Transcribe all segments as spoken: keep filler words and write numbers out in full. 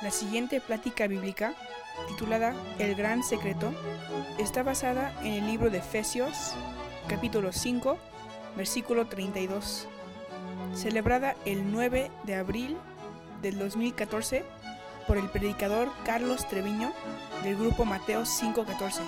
La siguiente plática bíblica, titulada El Gran Secreto, está basada en el libro de Efesios, capítulo cinco, versículo treinta y dos, celebrada el nueve de abril del dos mil catorce por el predicador Carlos Treviño del grupo Mateo cinco catorce.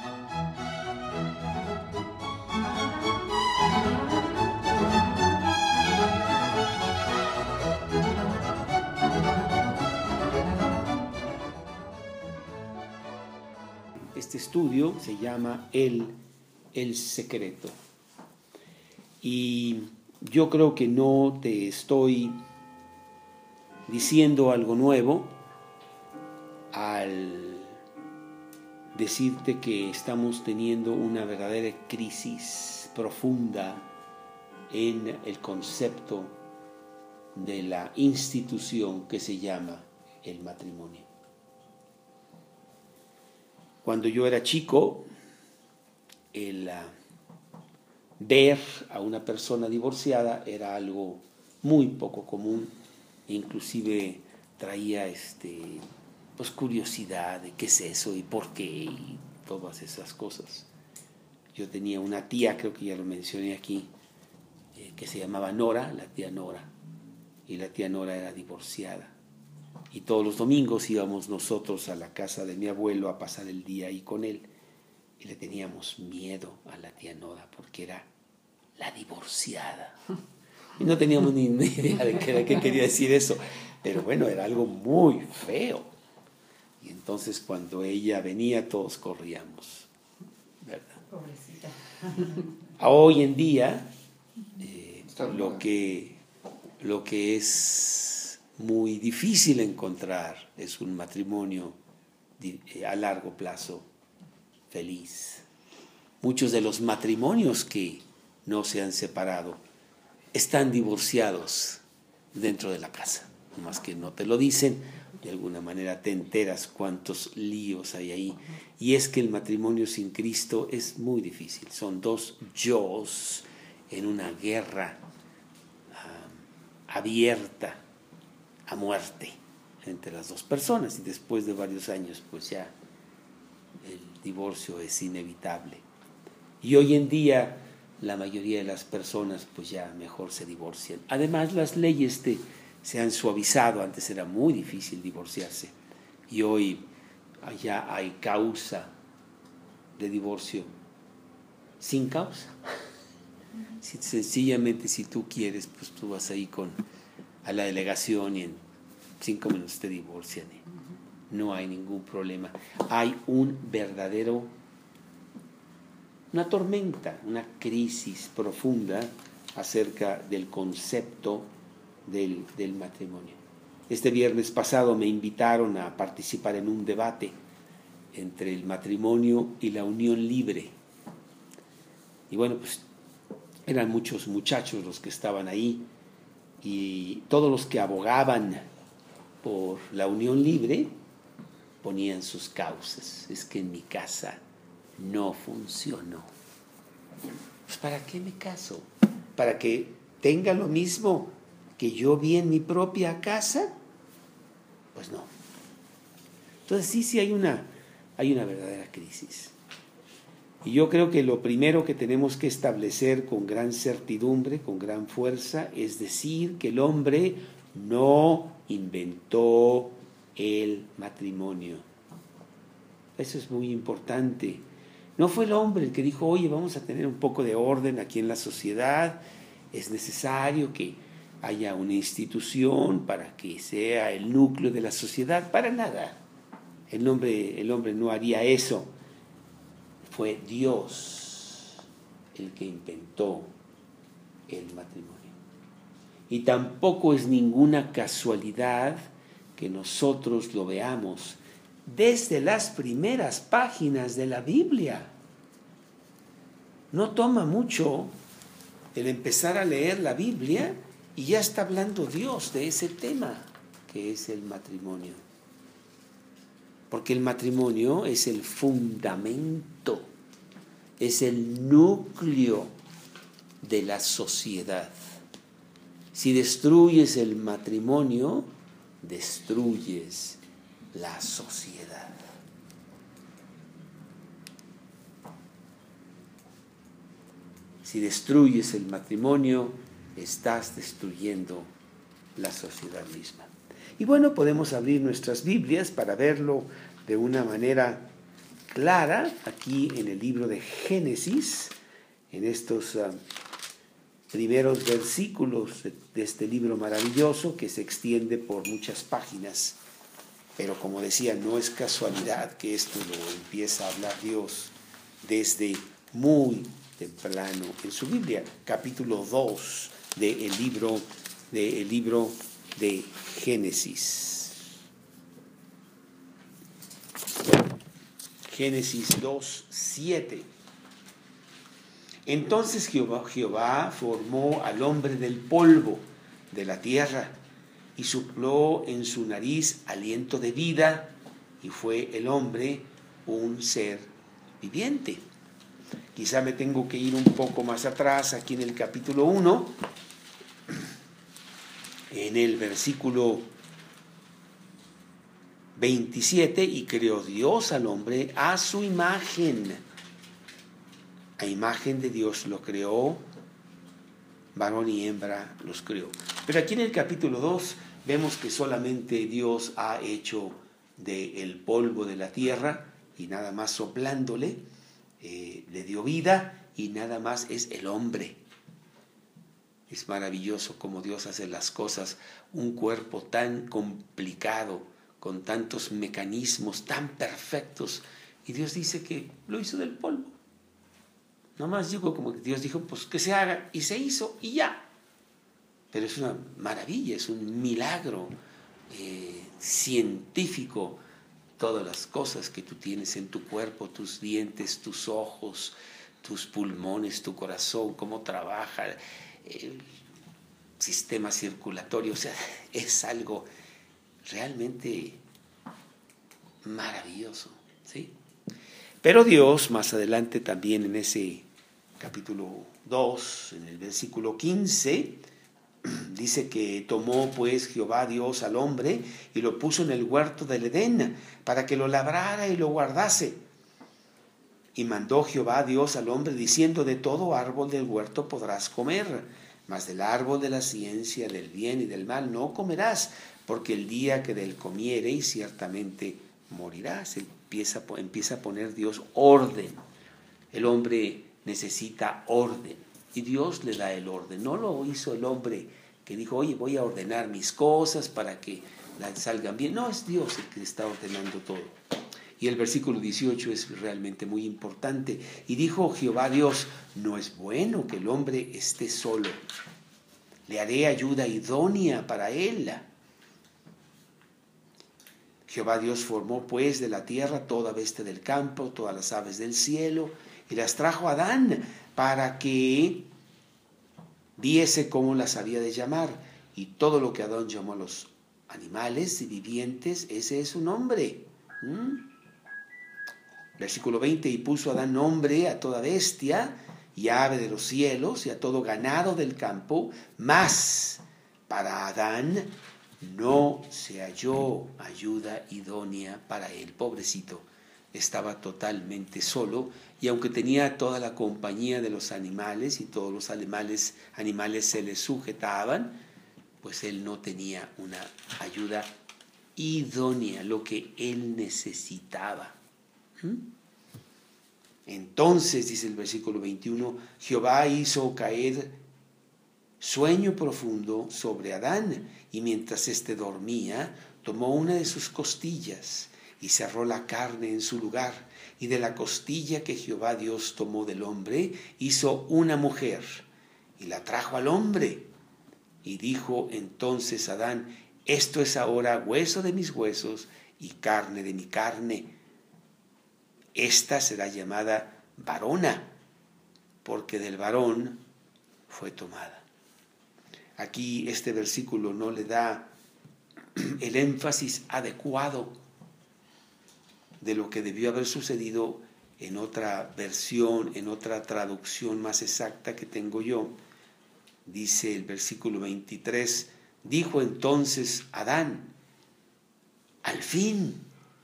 Este estudio se llama El, el Secreto. Y yo creo que no te estoy diciendo algo nuevo al decirte que estamos teniendo una verdadera crisis profunda en el concepto de la institución que se llama el matrimonio. Cuando yo era chico, el uh, ver a una persona divorciada era algo muy poco común, inclusive traía este, pues, curiosidad de qué es eso y por qué y todas esas cosas. Yo tenía una tía, creo que ya lo mencioné aquí, eh, que se llamaba Nora, la tía Nora, y la tía Nora era divorciada. Y todos los domingos íbamos nosotros a la casa de mi abuelo a pasar el día ahí con él. Y le teníamos miedo a la tía Nora porque era la divorciada. Y no teníamos ni idea de qué, de qué quería decir eso. Pero bueno, era algo muy feo. Y entonces cuando ella venía todos corríamos, ¿verdad? Pobrecita. Hoy en día, eh, lo que, lo que es muy difícil encontrar es un matrimonio a largo plazo feliz. Muchos de los matrimonios que no se han separado están divorciados dentro de la casa, más que no te lo dicen, de alguna manera te enteras cuántos líos hay ahí. Y es que el matrimonio sin Cristo es muy difícil, son dos yos en una guerra uh, abierta a muerte entre las dos personas, y después de varios años pues ya el divorcio es inevitable. Y hoy en día la mayoría de las personas pues ya mejor se divorcian. Además las leyes te, se han suavizado. Antes era muy difícil divorciarse y hoy ya hay causa de divorcio sin causa. Si, sencillamente si tú quieres pues tú vas ahí con a la delegación y en cinco minutos te divorcian. No hay ningún problema. Hay un verdadero, una tormenta, una crisis profunda acerca del concepto del, del matrimonio. Este viernes pasado me invitaron a participar en un debate entre el matrimonio y la unión libre. Y bueno, pues eran muchos muchachos los que estaban ahí. Y todos los que abogaban por la unión libre ponían sus causas. Es que en mi casa no funcionó. Pues ¿para qué me caso? ¿Para que tenga lo mismo que yo vi en mi propia casa? Pues no. Entonces sí, sí hay una, hay una verdadera crisis. Y yo creo que lo primero que tenemos que establecer con gran certidumbre, con gran fuerza, es decir que el hombre no inventó el matrimonio. Eso es muy importante. No fue el hombre el que dijo, oye, vamos a tener un poco de orden aquí en la sociedad, es necesario que haya una institución para que sea el núcleo de la sociedad. Para nada. El hombre, el hombre no haría eso. Fue Dios el que inventó el matrimonio. Y tampoco es ninguna casualidad que nosotros lo veamos desde las primeras páginas de la Biblia. No toma mucho el empezar a leer la Biblia y ya está hablando Dios de ese tema que es el matrimonio. Porque el matrimonio es el fundamento, es el núcleo de la sociedad. Si destruyes el matrimonio, destruyes la sociedad. Si destruyes el matrimonio, estás destruyendo la sociedad misma. Y bueno, podemos abrir nuestras Biblias para verlo de una manera clara aquí en el libro de Génesis, en estos uh, primeros versículos de, de este libro maravilloso que se extiende por muchas páginas. Pero como decía, no es casualidad que esto lo empieza a hablar Dios desde muy temprano en su Biblia, capítulo dos del libro, de, el libro de Génesis. Génesis dos, siete. Entonces Jehová, Jehová formó al hombre del polvo de la tierra y sopló en su nariz aliento de vida, y fue el hombre un ser viviente. Quizá me tengo que ir un poco más atrás, aquí en el capítulo uno, en el versículo veintisiete, y creó Dios al hombre a su imagen. A imagen de Dios lo creó, varón y hembra los creó. Pero aquí en el capítulo dos vemos que solamente Dios ha hecho del polvo de la tierra y nada más soplándole, eh, le dio vida, y nada más es el hombre. Es maravilloso cómo Dios hace las cosas, un cuerpo tan complicado, con tantos mecanismos tan perfectos, y Dios dice que lo hizo del polvo. Nomás digo como que Dios dijo, pues que se haga, y se hizo, y ya. Pero es una maravilla, es un milagro eh, científico, todas las cosas que tú tienes en tu cuerpo, tus dientes, tus ojos, tus pulmones, tu corazón, cómo trabaja el sistema circulatorio. O sea, es algo realmente maravilloso, ¿sí? Pero Dios, más adelante también en ese capítulo dos, en el versículo quince, dice que tomó pues Jehová Dios al hombre y lo puso en el huerto del Edén para que lo labrara y lo guardase. Y mandó Jehová Dios al hombre diciendo: de todo árbol del huerto podrás comer, mas del árbol de la ciencia del bien y del mal no comerás, porque el día que de él comiereis ciertamente morirás. Empieza, empieza a poner Dios orden. El hombre necesita orden y Dios le da el orden. No lo hizo el hombre que dijo, oye, voy a ordenar mis cosas para que salgan bien. No, es Dios el que está ordenando todo. Y el versículo dieciocho es realmente muy importante. Y dijo Jehová Dios: no es bueno que el hombre esté solo, le haré ayuda idónea para él. Jehová Dios formó pues de la tierra toda bestia del campo, todas las aves del cielo, y las trajo a Adán para que viese cómo las había de llamar. Y todo lo que Adán llamó a los animales y vivientes, ese es su nombre. ¿Mm? Versículo veinte, y puso Adán nombre a toda bestia y ave de los cielos y a todo ganado del campo, mas para Adán no se halló ayuda idónea para él. Pobrecito, estaba totalmente solo, y aunque tenía toda la compañía de los animales y todos los animales, animales se le sujetaban, pues él no tenía una ayuda idónea, lo que él necesitaba. ¿Mm? Entonces, dice el versículo veintiuno, Jehová hizo caer sueño profundo sobre Adán, y mientras éste dormía, tomó una de sus costillas y cerró la carne en su lugar, y de la costilla que Jehová Dios tomó del hombre, hizo una mujer, y la trajo al hombre. Y dijo entonces Adán: esto es ahora hueso de mis huesos y carne de mi carne. Esta será llamada varona, porque del varón fue tomada. Aquí este versículo no le da el énfasis adecuado de lo que debió haber sucedido en otra versión, en otra traducción más exacta que tengo yo. Dice el versículo veintitrés, dijo entonces Adán: al fin.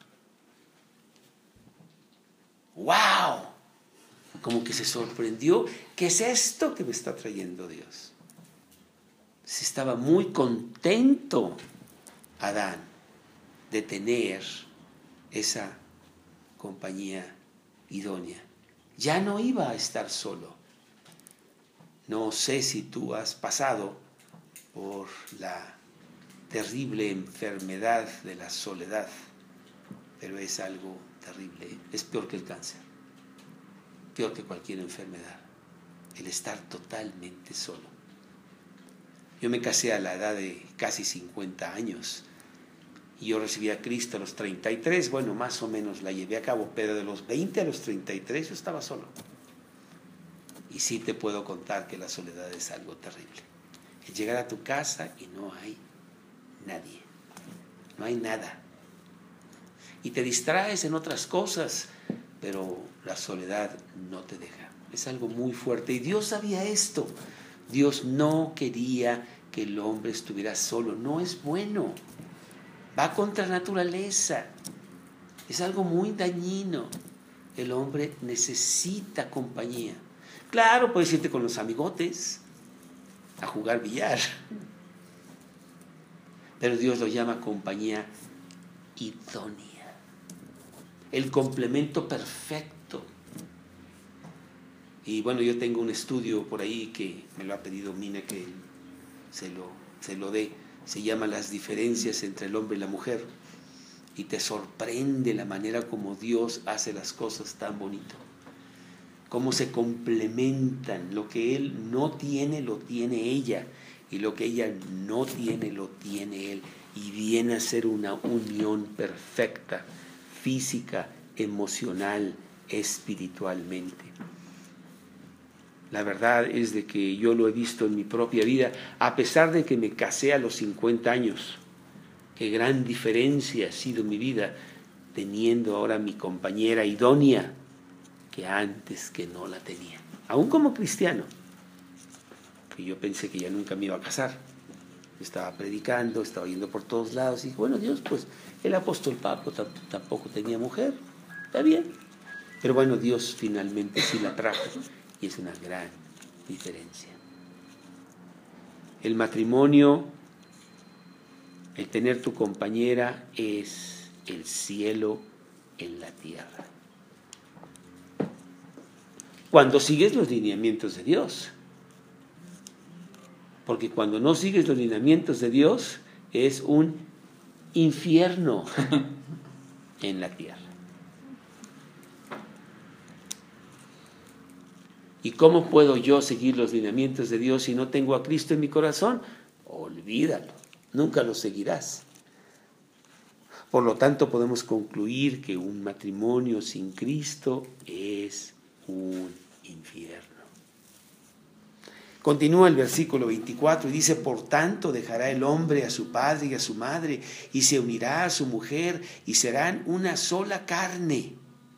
¡Wow! Como que se sorprendió. ¿Qué es esto que me está trayendo Dios? Se estaba muy contento Adán de tener esa compañía idónea. Ya no iba a estar solo. No sé si tú has pasado por la terrible enfermedad de la soledad, pero es algo terrible. Es peor que el cáncer, peor que cualquier enfermedad, el estar totalmente solo. Yo me casé a la edad de casi cincuenta años y yo recibí a Cristo a los treinta y tres, bueno, más o menos la llevé a cabo, pero de los veinte a los treinta y tres yo estaba solo. Y sí te puedo contar que la soledad es algo terrible. El llegar a tu casa y no hay nadie, no hay nada. Y te distraes en otras cosas, pero la soledad no te deja. Es algo muy fuerte. Y Dios sabía esto. Dios no quería que el hombre estuviera solo. No es bueno. Va contra la naturaleza. Es algo muy dañino. El hombre necesita compañía. Claro, puedes irte con los amigotes a jugar billar. Pero Dios lo llama compañía idónea. El complemento perfecto. Y bueno, yo tengo un estudio por ahí que me lo ha pedido Mina que se lo, se lo dé. Se llama Las diferencias entre el hombre y la mujer. Y te sorprende la manera como Dios hace las cosas tan bonito. Cómo se complementan. Lo que él no tiene, lo tiene ella. Y lo que ella no tiene, lo tiene él. Y viene a ser una unión perfecta, física, emocional, espiritualmente. La verdad es de que yo lo he visto en mi propia vida, a pesar de que me casé a los cincuenta años. Qué gran diferencia ha sido mi vida, teniendo ahora mi compañera idónea, que antes que no la tenía. Aún como cristiano, que yo pensé que ya nunca me iba a casar. Estaba predicando, estaba yendo por todos lados, y dije, bueno, Dios, pues el apóstol Pablo tampoco tenía mujer, está bien. Pero bueno, Dios finalmente sí la trajo. Y es una gran diferencia. El matrimonio, el tener tu compañera, es el cielo en la tierra. Cuando sigues los lineamientos de Dios. Porque cuando no sigues los lineamientos de Dios, es un infierno en la tierra. ¿Y cómo puedo yo seguir los lineamientos de Dios si no tengo a Cristo en mi corazón? Olvídalo, nunca lo seguirás. Por lo tanto, podemos concluir que un matrimonio sin Cristo es un infierno. Continúa el versículo veinticuatro y dice, por tanto dejará el hombre a su padre y a su madre y se unirá a su mujer y serán una sola carne.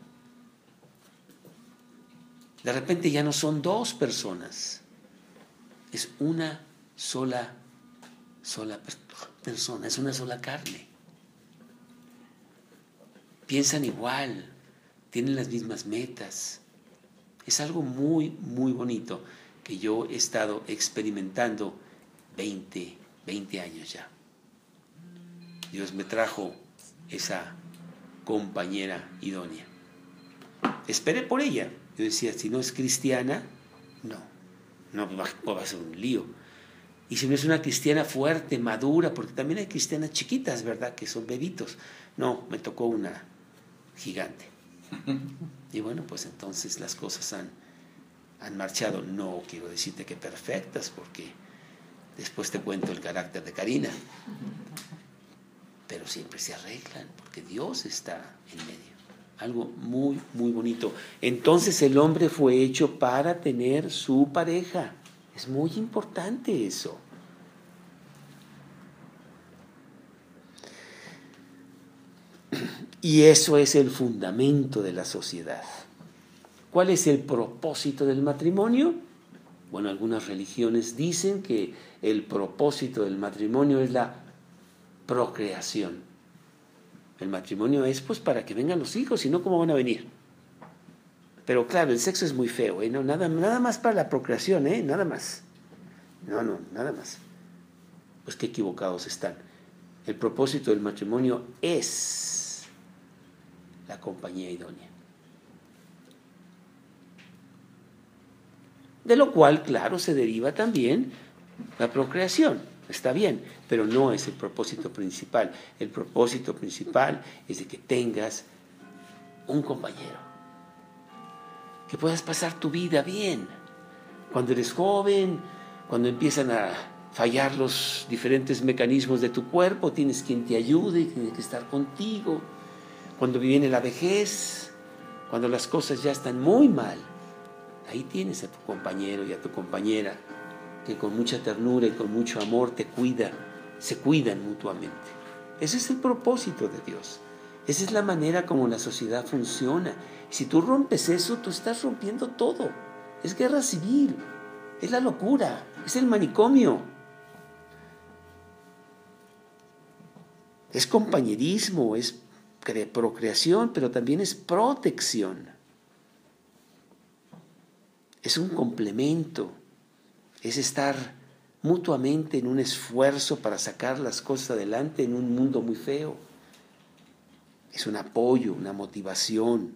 De repente ya no son dos personas, es una sola, sola persona, es una sola carne. Piensan igual, tienen las mismas metas. Es algo muy, muy bonito que yo he estado experimentando veinte, veinte años ya. Dios me trajo esa compañera idónea. Esperé por ella. Yo decía, si no es cristiana, no, no va, va a ser un lío. Y si no es una cristiana fuerte, madura, porque también hay cristianas chiquitas, ¿verdad?, que son bebitos. No, me tocó una gigante. Y bueno, pues entonces las cosas han, han marchado. No quiero decirte que perfectas, porque después te cuento el carácter de Karina. Pero siempre se arreglan, porque Dios está en medio. Algo muy, muy bonito. Entonces el hombre fue hecho para tener su pareja. Es muy importante eso. Y eso es el fundamento de la sociedad. ¿Cuál es el propósito del matrimonio? Bueno, algunas religiones dicen que el propósito del matrimonio es la procreación. El matrimonio es pues para que vengan los hijos, si no, ¿cómo van a venir? Pero claro, el sexo es muy feo, ¿eh? No, nada, nada más para la procreación, ¿eh? Nada más. No, no, nada más. Pues qué equivocados están. El propósito del matrimonio es la compañía idónea. De lo cual, claro, se deriva también la procreación. Está bien, pero no es el propósito principal. El propósito principal es de que tengas un compañero. Que puedas pasar tu vida bien. Cuando eres joven, cuando empiezan a fallar los diferentes mecanismos de tu cuerpo, tienes quien te ayude, tiene que estar contigo. Cuando viene la vejez, cuando las cosas ya están muy mal, ahí tienes a tu compañero y a tu compañera que con mucha ternura y con mucho amor te cuida, se cuidan mutuamente. Ese es el propósito de Dios. Esa es la manera como la sociedad funciona. Si tú rompes eso, tú estás rompiendo todo. Es guerra civil, es la locura, es el manicomio. Es compañerismo, es procreación, pero también es protección. Es un complemento, es estar mutuamente en un esfuerzo para sacar las cosas adelante en un mundo muy feo. Es un apoyo, una motivación.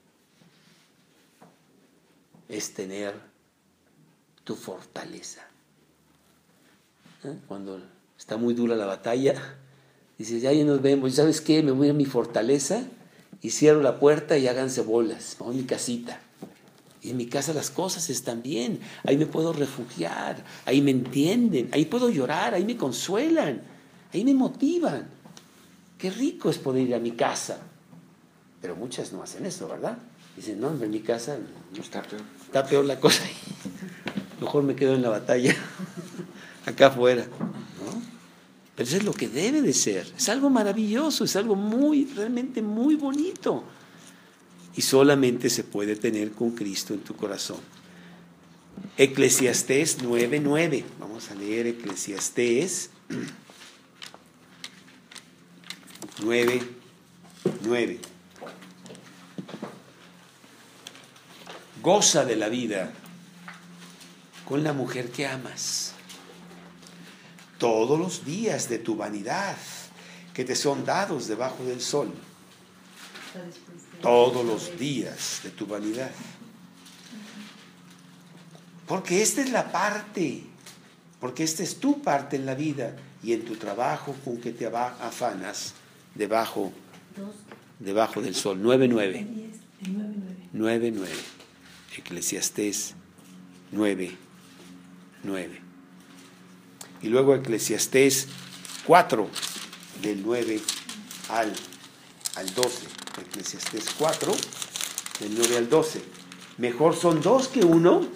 Es tener tu fortaleza. ¿Eh? Cuando está muy dura la batalla, dices, ya, ya nos vemos, ¿sabes qué? Me voy a mi fortaleza y cierro la puerta y háganse bolas, voy a mi casita. Y en mi casa las cosas están bien, ahí me puedo refugiar, ahí me entienden, ahí puedo llorar, ahí me consuelan, ahí me motivan. Qué rico es poder ir a mi casa. Pero muchas no hacen eso, ¿verdad? Dicen, no, en mi casa no, está peor. Está peor la cosa. Mejor me quedo en la batalla, acá afuera. ¿No? Pero eso es lo que debe de ser. Es algo maravilloso, es algo muy, realmente muy bonito. Y solamente se puede tener con Cristo en tu corazón. Eclesiastés nueve nueve. Vamos a leer Eclesiastés nueve nueve. Goza de la vida con la mujer que amas todos los días de tu vanidad que te son dados debajo del sol. Todos los días de tu vanidad. Porque esta es la parte, porque esta es tu parte en la vida y en tu trabajo con que te afanas debajo, debajo del sol. nueve nueve. nueve nueve. Eclesiastés nueve nueve. Y luego Eclesiastés cuatro, del nueve al, al doce. Eclesiastés cuatro, del nueve al doce. Mejor son dos que uno,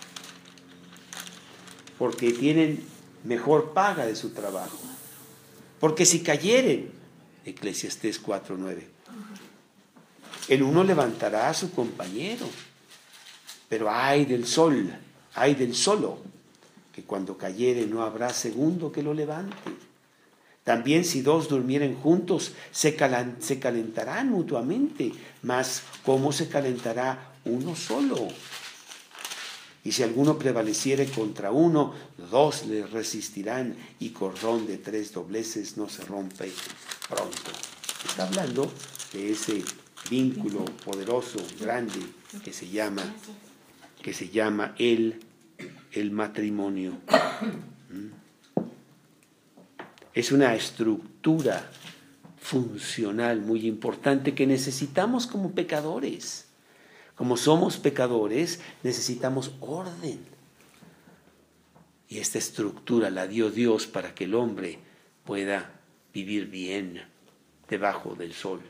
porque tienen mejor paga de su trabajo. Porque si cayeren, Eclesiastés cuatro nueve, el uno levantará a su compañero, pero ay del sol, ay del solo, que cuando cayere no habrá segundo que lo levante. También si dos durmieren juntos, se, calan, se calentarán mutuamente, mas ¿cómo se calentará uno solo? Y si alguno prevaleciere contra uno, dos le resistirán, y cordón de tres dobleces no se rompe pronto. Está hablando de ese vínculo poderoso, grande, que se llama, que se llama el, el matrimonio. ¿Mm? Es una estructura funcional muy importante que necesitamos como pecadores. Como somos pecadores, necesitamos orden. Y esta estructura la dio Dios para que el hombre pueda vivir bien debajo del sol.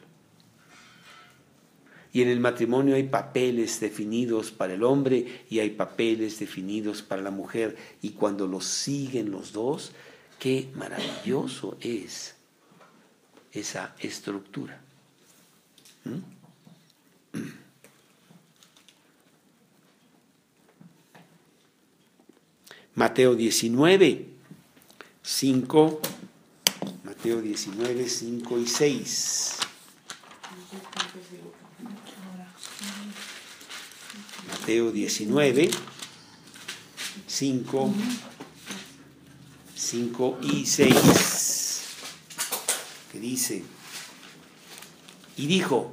Y en el matrimonio hay papeles definidos para el hombre y hay papeles definidos para la mujer. Y cuando los siguen los dos, qué maravilloso es esa estructura. ¿Mm? Mateo diecinueve, cinco, Mateo diecinueve, cinco y seis. Mateo diecinueve, cinco, cinco y seis, que dice: y dijo,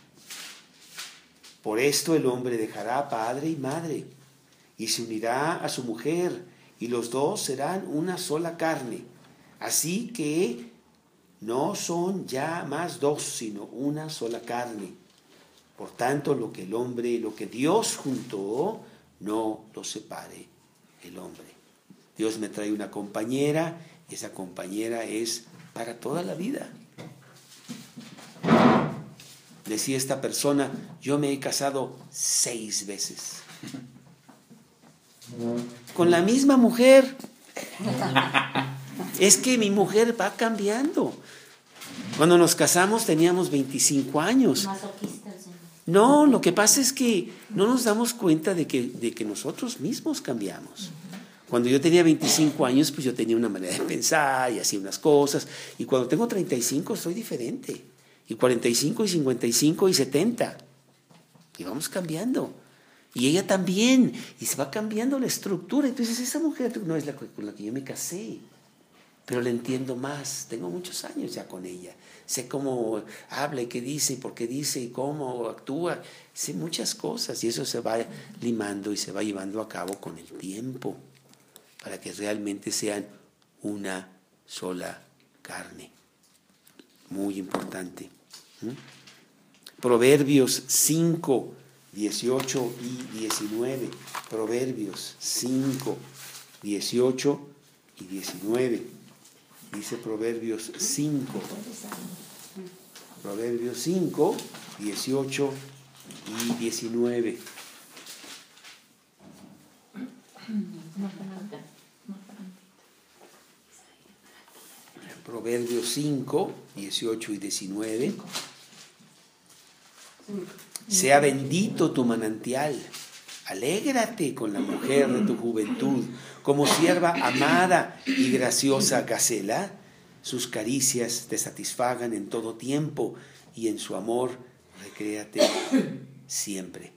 por esto el hombre dejará padre y madre, y se unirá a su mujer, y los dos serán una sola carne. Así que no son ya más dos, sino una sola carne. Por tanto, lo que el hombre, lo que Dios juntó, no lo separe el hombre. Dios me trae una compañera, y esa compañera es para toda la vida. Decía esta persona, yo me he casado seis veces. Con la misma mujer. Es que mi mujer va cambiando. Cuando nos casamos teníamos veinticinco años. No, lo que pasa es que no nos damos cuenta de que, de que nosotros mismos cambiamos. Cuando yo tenía veinticinco años, pues yo tenía una manera de pensar y hacía unas cosas. Y cuando tengo treinta y cinco soy diferente. Y cuarenta y cinco, y cincuenta y cinco, y setenta. Y vamos cambiando. Y ella también. Y se va cambiando la estructura. Entonces esa mujer no es la con la que yo me casé. Pero la entiendo más. Tengo muchos años ya con ella. Sé cómo habla y qué dice y por qué dice y cómo actúa. Sé muchas cosas. Y eso se va limando y se va llevando a cabo con el tiempo. Para que realmente sean una sola carne. Muy importante. ¿Mm? Proverbios cinco, dieciocho y diecinueve. Proverbios cinco, dieciocho y diecinueve. Dice Proverbios cinco. Proverbios cinco, dieciocho y diecinueve. Proverbios cinco, dieciocho y diecinueve. Sea bendito tu manantial, alégrate con la mujer de tu juventud, como sierva amada y graciosa gacela, sus caricias te satisfagan en todo tiempo y en su amor recréate siempre.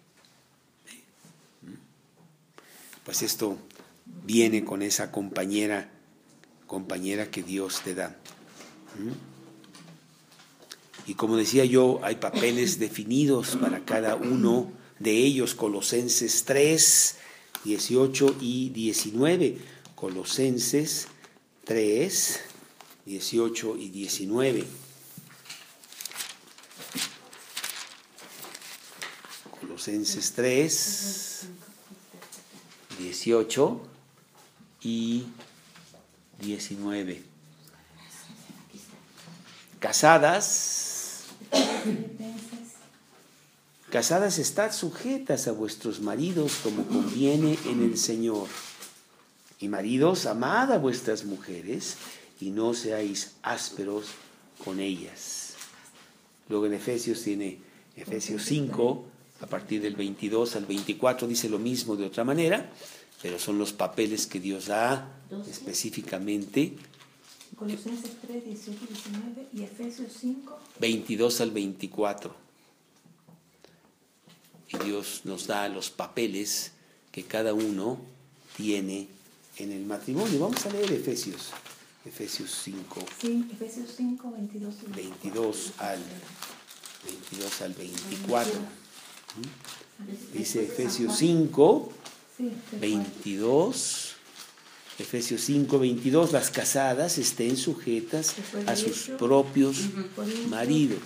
Pues esto viene con esa compañera compañera que Dios te da. Y como decía yo, hay papeles definidos para cada uno de ellos. Colosenses tres, dieciocho y diecinueve. Colosenses tres, dieciocho y diecinueve. Colosenses tres, dieciocho y diecinueve. Casadas, casadas, estad sujetas a vuestros maridos como conviene en el Señor. Y maridos, amad a vuestras mujeres y no seáis ásperos con ellas. Luego en Efesios tiene Efesios cinco, a partir del veintidós al veinticuatro, dice lo mismo de otra manera, pero son los papeles que Dios da específicamente. Colosenses tres, dieciocho y diecinueve y Efesios cinco, veintidós al veinticuatro. Y Dios nos da los papeles que cada uno tiene en el matrimonio. Vamos a leer Efesios. Efesios cinco. Sí, Efesios cinco, veintidós y veintidós al veintidós al veinticuatro. Dice Efesios cinco, veintidós. Efesios cinco, veintidós, las casadas estén sujetas a sus propios maridos,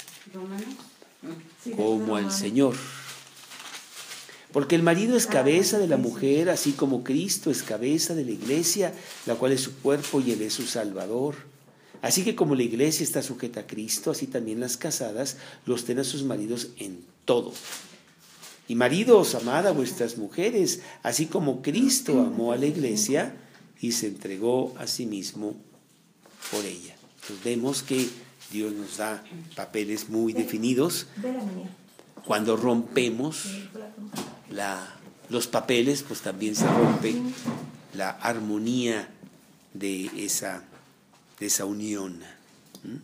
como al Señor. Porque el marido es cabeza de la mujer, así como Cristo es cabeza de la iglesia, la cual es su cuerpo y él es su Salvador. Así que como la iglesia está sujeta a Cristo, así también las casadas los ten a sus maridos en todo. Y maridos, amad a vuestras mujeres, así como Cristo amó a la iglesia y se entregó a sí mismo por ella. Entonces vemos que Dios nos da papeles muy definidos. Cuando rompemos la, los papeles, pues también se rompe la armonía de esa, de esa unión. ¿Mm?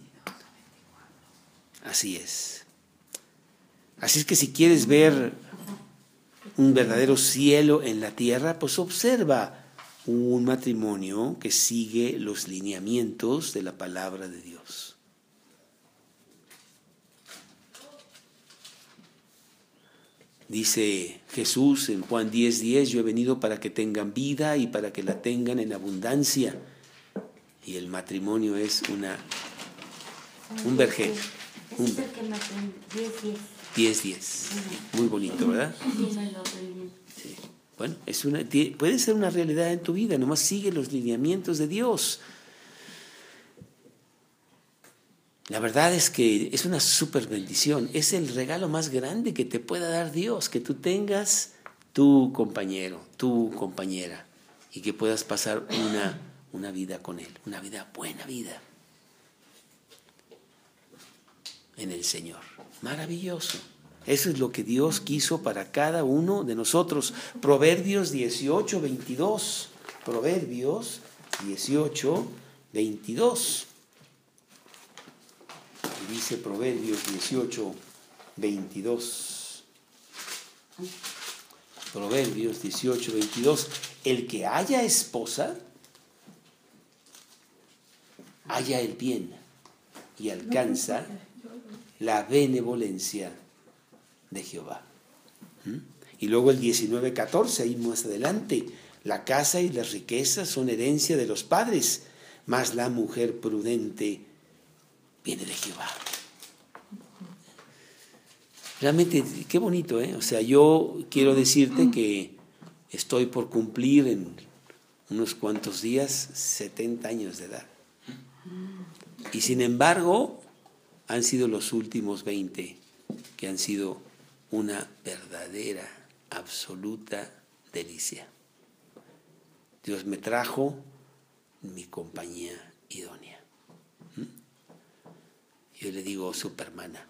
Así es. Así es que si quieres ver un verdadero cielo en la tierra, pues observa un matrimonio que sigue los lineamientos de la palabra de Dios. Dice Jesús en Juan diez diez, yo he venido para que tengan vida y para que la tengan en abundancia. Y el matrimonio es una un vergel. Un diez diez. Muy bonito, ¿verdad? Sí. Bueno, es una, puede ser una realidad en tu vida, nomás sigue los lineamientos de Dios. La verdad es que es una súper bendición, es el regalo más grande que te pueda dar Dios, que tú tengas tu compañero, tu compañera, y que puedas pasar una, una vida con él, una vida, buena vida en el Señor. Maravilloso. Eso es lo que Dios quiso para cada uno de nosotros. Proverbios dieciocho veintidós. Proverbios dieciocho veintidós. Dice Proverbios dieciocho veintidós. Proverbios dieciocho veintidós. El que haya esposa, halla el bien y alcanza la benevolencia de Jehová. ¿Mm? Y luego el diecinueve catorce, ahí más adelante, la casa y las riquezas son herencia de los padres, mas la mujer prudente viene de Jehová. Realmente, qué bonito, ¿eh? O sea, yo quiero decirte que estoy por cumplir en unos cuantos días setenta años de edad. Y sin embargo, han sido los últimos veinte que han sido una verdadera, absoluta delicia. Dios me trajo mi compañía idónea. ¿Mm? Yo le digo supermana.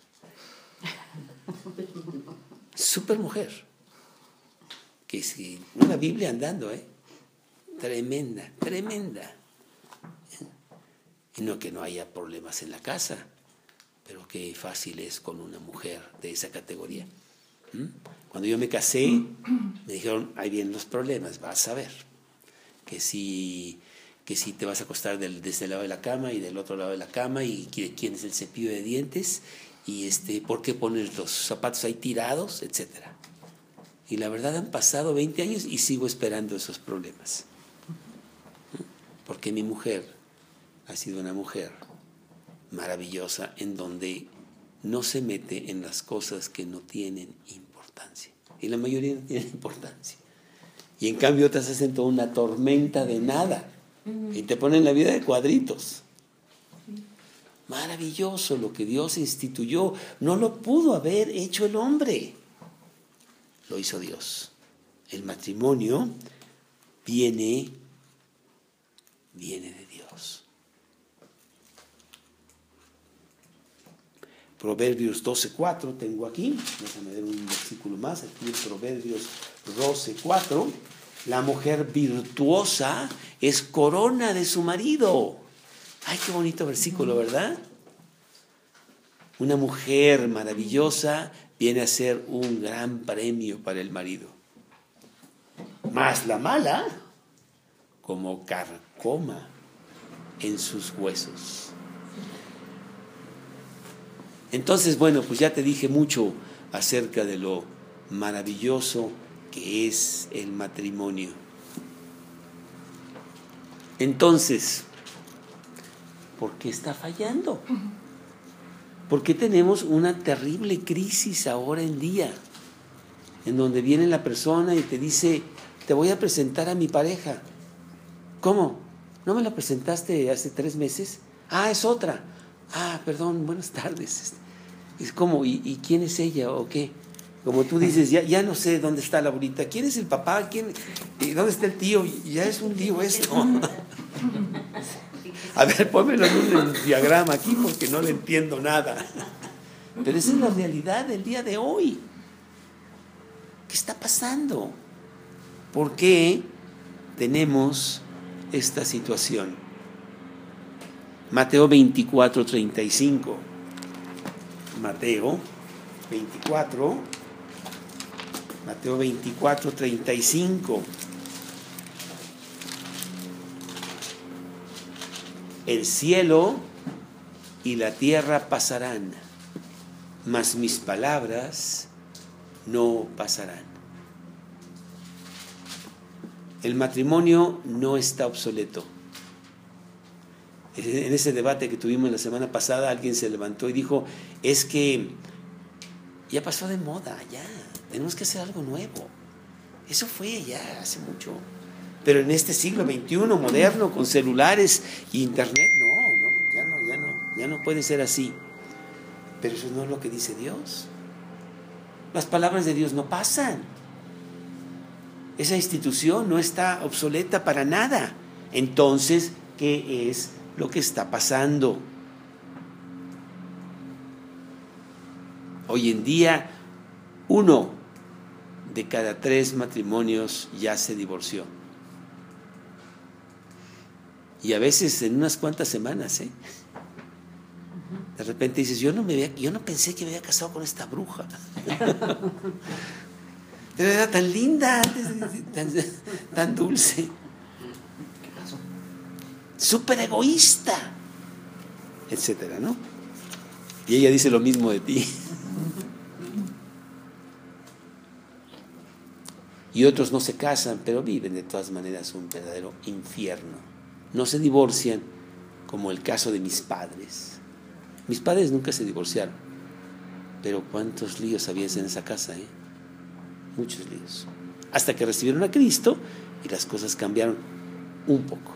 Super mujer. Que es una Biblia andando, ¿eh? Tremenda, tremenda. Y no que no haya problemas en la casa, pero qué fácil es con una mujer de esa categoría. ¿Mm? Cuando yo me casé, me dijeron, ahí vienen los problemas, vas a ver. Que si, que si te vas a acostar del, desde el lado de la cama y del otro lado de la cama, y quién es el cepillo de dientes, y este, por qué pones los zapatos ahí tirados, etcétera. Y la verdad han pasado veinte años y sigo esperando esos problemas. ¿Mm? Porque mi mujer ha sido una mujer maravillosa en donde no se mete en las cosas que no tienen importancia. Y la mayoría no tienen importancia. Y en cambio otras hacen toda una tormenta de nada. Y te ponen la vida de cuadritos. Maravilloso lo que Dios instituyó. No lo pudo haber hecho el hombre. Lo hizo Dios. El matrimonio viene, viene de Dios. Proverbios doce cuatro tengo aquí, déjame ver un versículo más, aquí en Proverbios doce cuatro, la mujer virtuosa es corona de su marido. Ay, qué bonito versículo, ¿verdad? Una mujer maravillosa viene a ser un gran premio para el marido. Mas la mala, como carcoma en sus huesos. Entonces, bueno, pues ya te dije mucho acerca de lo maravilloso que es el matrimonio. Entonces, ¿por qué está fallando? ¿Por qué tenemos una terrible crisis ahora en día? En donde viene la persona y te dice, te voy a presentar a mi pareja. ¿Cómo? ¿No me la presentaste hace tres meses? Ah, es otra. Ah, perdón, buenas tardes. Es como, ¿y, y quién es ella o qué? Como tú dices, ya, ya no sé dónde está la abuelita. ¿Quién es el papá? ¿Quién, y ¿Dónde está el tío? Ya es un lío esto. A ver, pónmelo en un diagrama aquí porque no le entiendo nada. Pero esa es la realidad del día de hoy. ¿Qué está pasando? ¿Por qué tenemos esta situación? Mateo veinticuatro treinta y cinco. Mateo veinticuatro, Mateo veinticuatro, treinta y cinco. El cielo y la tierra pasarán, mas mis palabras no pasarán. El matrimonio no está obsoleto. En ese debate que tuvimos la semana pasada, alguien se levantó y dijo, es que ya pasó de moda, ya, tenemos que hacer algo nuevo. Eso fue ya hace mucho. Pero en este siglo veintiuno moderno, con celulares e internet, no, no, ya no, ya no, ya no puede ser así. Pero eso no es lo que dice Dios. Las palabras de Dios no pasan. Esa institución no está obsoleta para nada. Entonces, ¿qué es lo que está pasando? Hoy en día, uno de cada tres matrimonios ya se divorció. Y a veces en unas cuantas semanas, ¿eh? De repente dices, yo no me había, yo no pensé que me había casado con esta bruja. Era tan linda, tan, tan dulce. ¿Qué pasó? Súper egoísta, etcétera, ¿no? Y ella dice lo mismo de ti. Y otros no se casan, pero viven de todas maneras un verdadero infierno. No se divorcian, como el caso de mis padres. Mis padres nunca se divorciaron, pero cuántos líos había en esa casa, ¿eh? Muchos líos. Hasta que recibieron a Cristo y las cosas cambiaron un poco.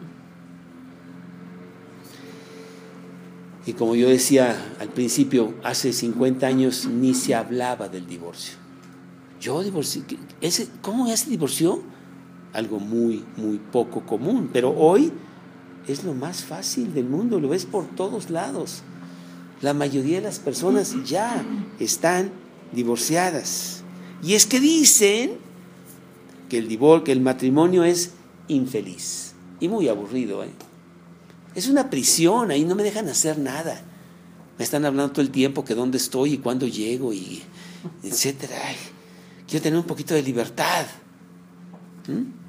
Y como yo decía al principio, hace cincuenta años ni se hablaba del divorcio. Yo divorcié, ese, ¿cómo ya se divorció? Algo muy, muy poco común, pero hoy es lo más fácil del mundo, lo ves por todos lados. La mayoría de las personas ya están divorciadas. Y es que dicen que el divorcio, que el matrimonio es infeliz y muy aburrido, ¿eh? Es una prisión, ahí no me dejan hacer nada. Me están hablando todo el tiempo que dónde estoy y cuándo llego y etcétera. Ay, quiero tener un poquito de libertad. ¿Mm?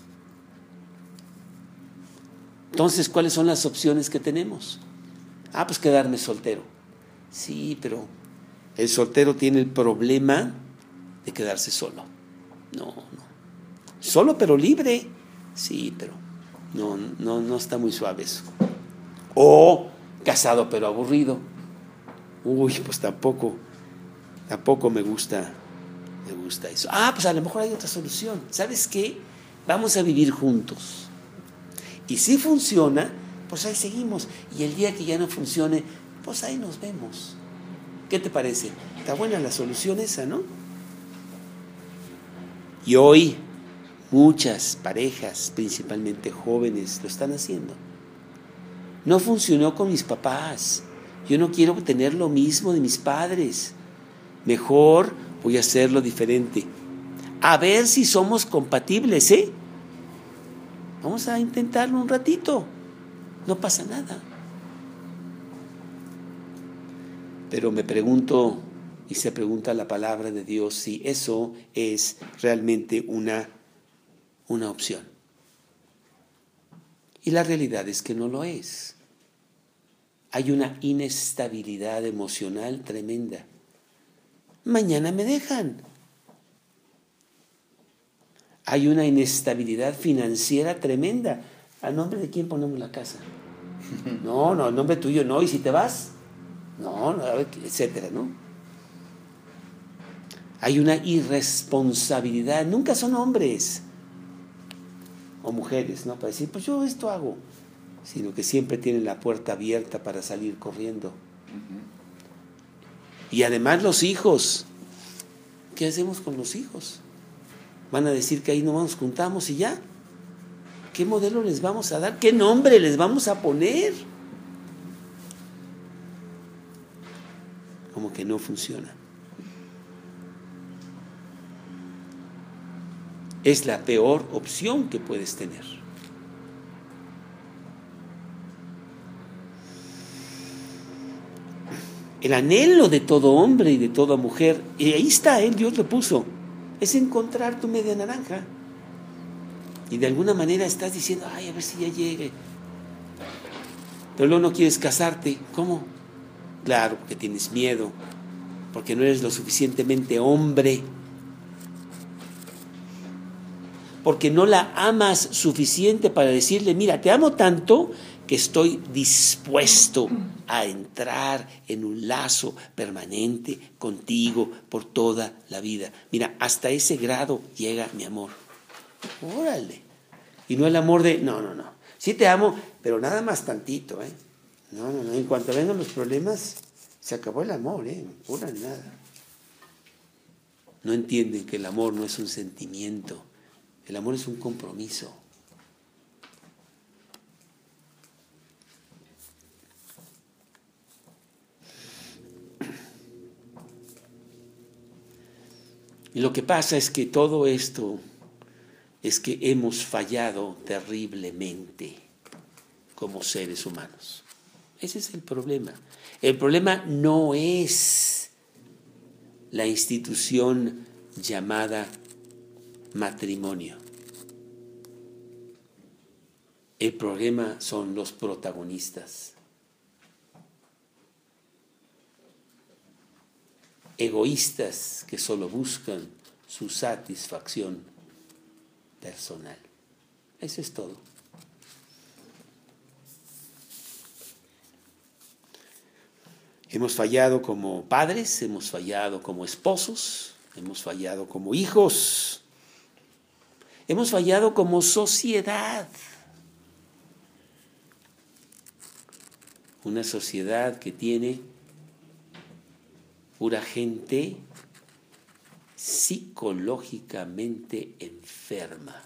Entonces, ¿cuáles son las opciones que tenemos? Ah, pues quedarme soltero. Sí, pero el soltero tiene el problema de quedarse solo. No, no. Solo pero libre. Sí, pero no, no, no está muy suave eso. O casado pero aburrido. Uy, pues tampoco, tampoco me gusta, me gusta eso. Ah, pues a lo mejor hay otra solución. ¿Sabes qué? Vamos a vivir juntos. Y si funciona, pues ahí seguimos. Y el día que ya no funcione, pues ahí nos vemos. ¿Qué te parece? Está buena la solución esa, ¿no? Y hoy muchas parejas, principalmente jóvenes, lo están haciendo. No funcionó con mis papás. Yo no quiero tener lo mismo de mis padres. Mejor voy a hacerlo diferente. A ver si somos compatibles, ¿eh? Vamos a intentarlo un ratito. No pasa nada. Pero me pregunto, y se pregunta la palabra de Dios, si eso es realmente una, una opción. Y la realidad es que no lo es. Hay una inestabilidad emocional tremenda. Mañana me dejan. Hay una inestabilidad financiera tremenda. ¿A nombre de quién ponemos la casa? No, no, a nombre tuyo no. ¿Y si te vas? No, no, etcétera, ¿no? Hay una irresponsabilidad. Nunca son hombres o mujeres, ¿no? Para decir, pues yo esto hago. Sino que siempre tienen la puerta abierta para salir corriendo. Uh-huh. Y además los hijos. ¿Qué hacemos con los hijos? Van a decir que ahí no nos juntamos y ya. ¿Qué modelo les vamos a dar? ¿Qué nombre les vamos a poner? Como que no funciona. Es la peor opción que puedes tener. El anhelo de todo hombre y de toda mujer, y ahí está, ¿eh? Dios lo puso. es encontrar tu media naranja. Y de alguna manera estás diciendo, ay, a ver si ya llegue. Pero luego no quieres casarte. ¿Cómo? Claro, porque tienes miedo, porque no eres lo suficientemente hombre, porque no la amas suficiente para decirle, mira, te amo tanto que estoy dispuesto a entrar en un lazo permanente contigo por toda la vida. Mira, hasta ese grado llega mi amor. Órale. Y no el amor de, no, no, no, sí te amo, pero nada más tantito, ¿eh? No, no, no, en cuanto vengan los problemas, se acabó el amor, ¿eh? Pura nada. No entienden que el amor no es un sentimiento, el amor es un compromiso. Y lo que pasa es que todo esto es que hemos fallado terriblemente como seres humanos. Ese es el problema. El problema no es la institución llamada matrimonio. El problema son los protagonistas. Egoístas que solo buscan su satisfacción personal. Eso es todo. Hemos fallado como padres, hemos fallado como esposos, hemos fallado como hijos, hemos fallado como sociedad. Una sociedad que tiene pura gente psicológicamente enferma.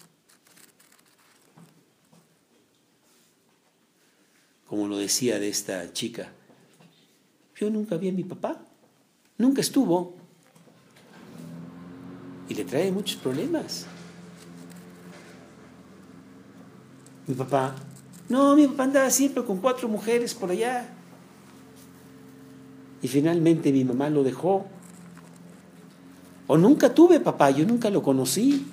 Como lo decía de esta chica, yo nunca vi a mi papá, nunca estuvo, y le trae muchos problemas. Mi papá, no, mi papá andaba siempre con cuatro mujeres por allá, y finalmente mi mamá lo dejó. O nunca tuve papá, yo nunca lo conocí.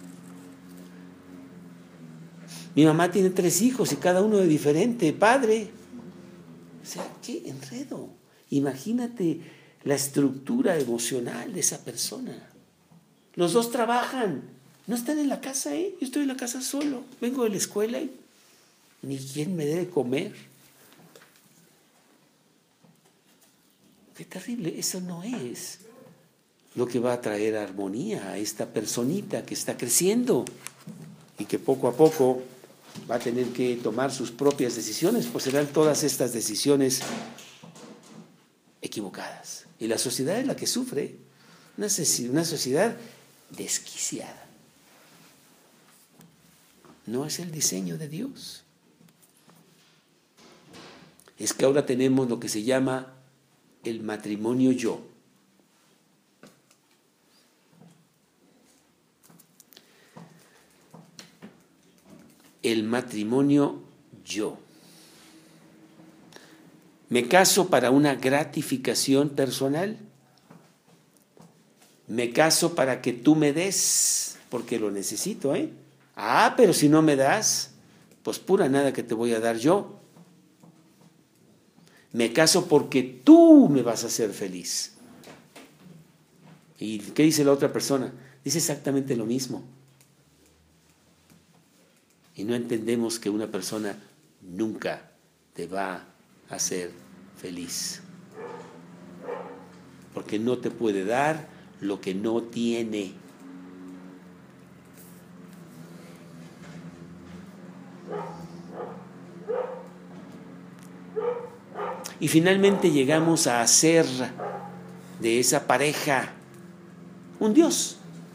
Mi mamá tiene tres hijos y cada uno de diferente padre. O sea, qué enredo. Imagínate la estructura emocional de esa persona. Los dos trabajan, no están en la casa, ¿eh? Yo estoy en la casa solo, vengo de la escuela y ni quién me debe comer. Qué terrible, eso no es lo que va a traer armonía a esta personita que está creciendo y que poco a poco va a tener que tomar sus propias decisiones, pues serán todas estas decisiones equivocadas. Y la sociedad es la que sufre, una, una sociedad desquiciada. No es el diseño de Dios. Es que ahora tenemos lo que se llama el matrimonio yo. El matrimonio yo. ¿Me caso para una gratificación personal? ¿Me caso para que tú me des? Porque lo necesito, ¿eh? Ah, pero si no me das, pues pura nada que te voy a dar yo. Me caso porque tú me vas a hacer feliz. ¿Y qué dice la otra persona? Dice exactamente lo mismo. Y no entendemos que una persona nunca te va a hacer feliz. Porque no te puede dar lo que no tiene. Y finalmente llegamos a hacer de esa pareja un Dios.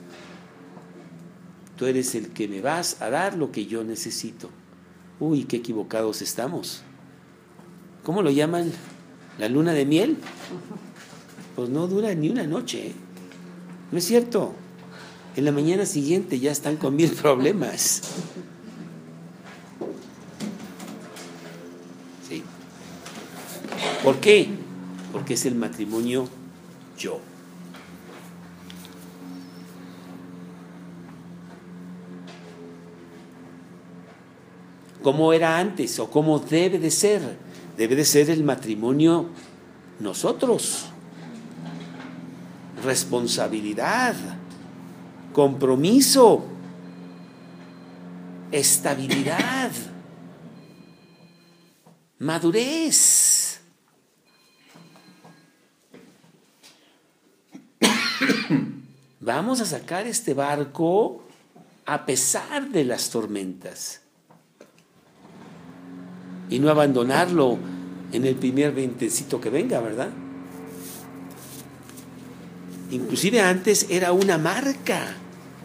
Tú eres el que me vas a dar lo que yo necesito. Uy, qué equivocados estamos. ¿Cómo lo llaman? ¿La luna de miel? Pues no dura ni una noche, ¿eh? No es cierto. En la mañana siguiente ya están con mil problemas. Sí. ¿Por qué? Porque es el matrimonio yo. cómo era antes o cómo debe de ser. Debe de ser el matrimonio nosotros. Responsabilidad, compromiso, estabilidad, madurez. Vamos a sacar este barco a pesar de las tormentas y no abandonarlo en el primer vientecito que venga, ¿verdad? Inclusive antes era una marca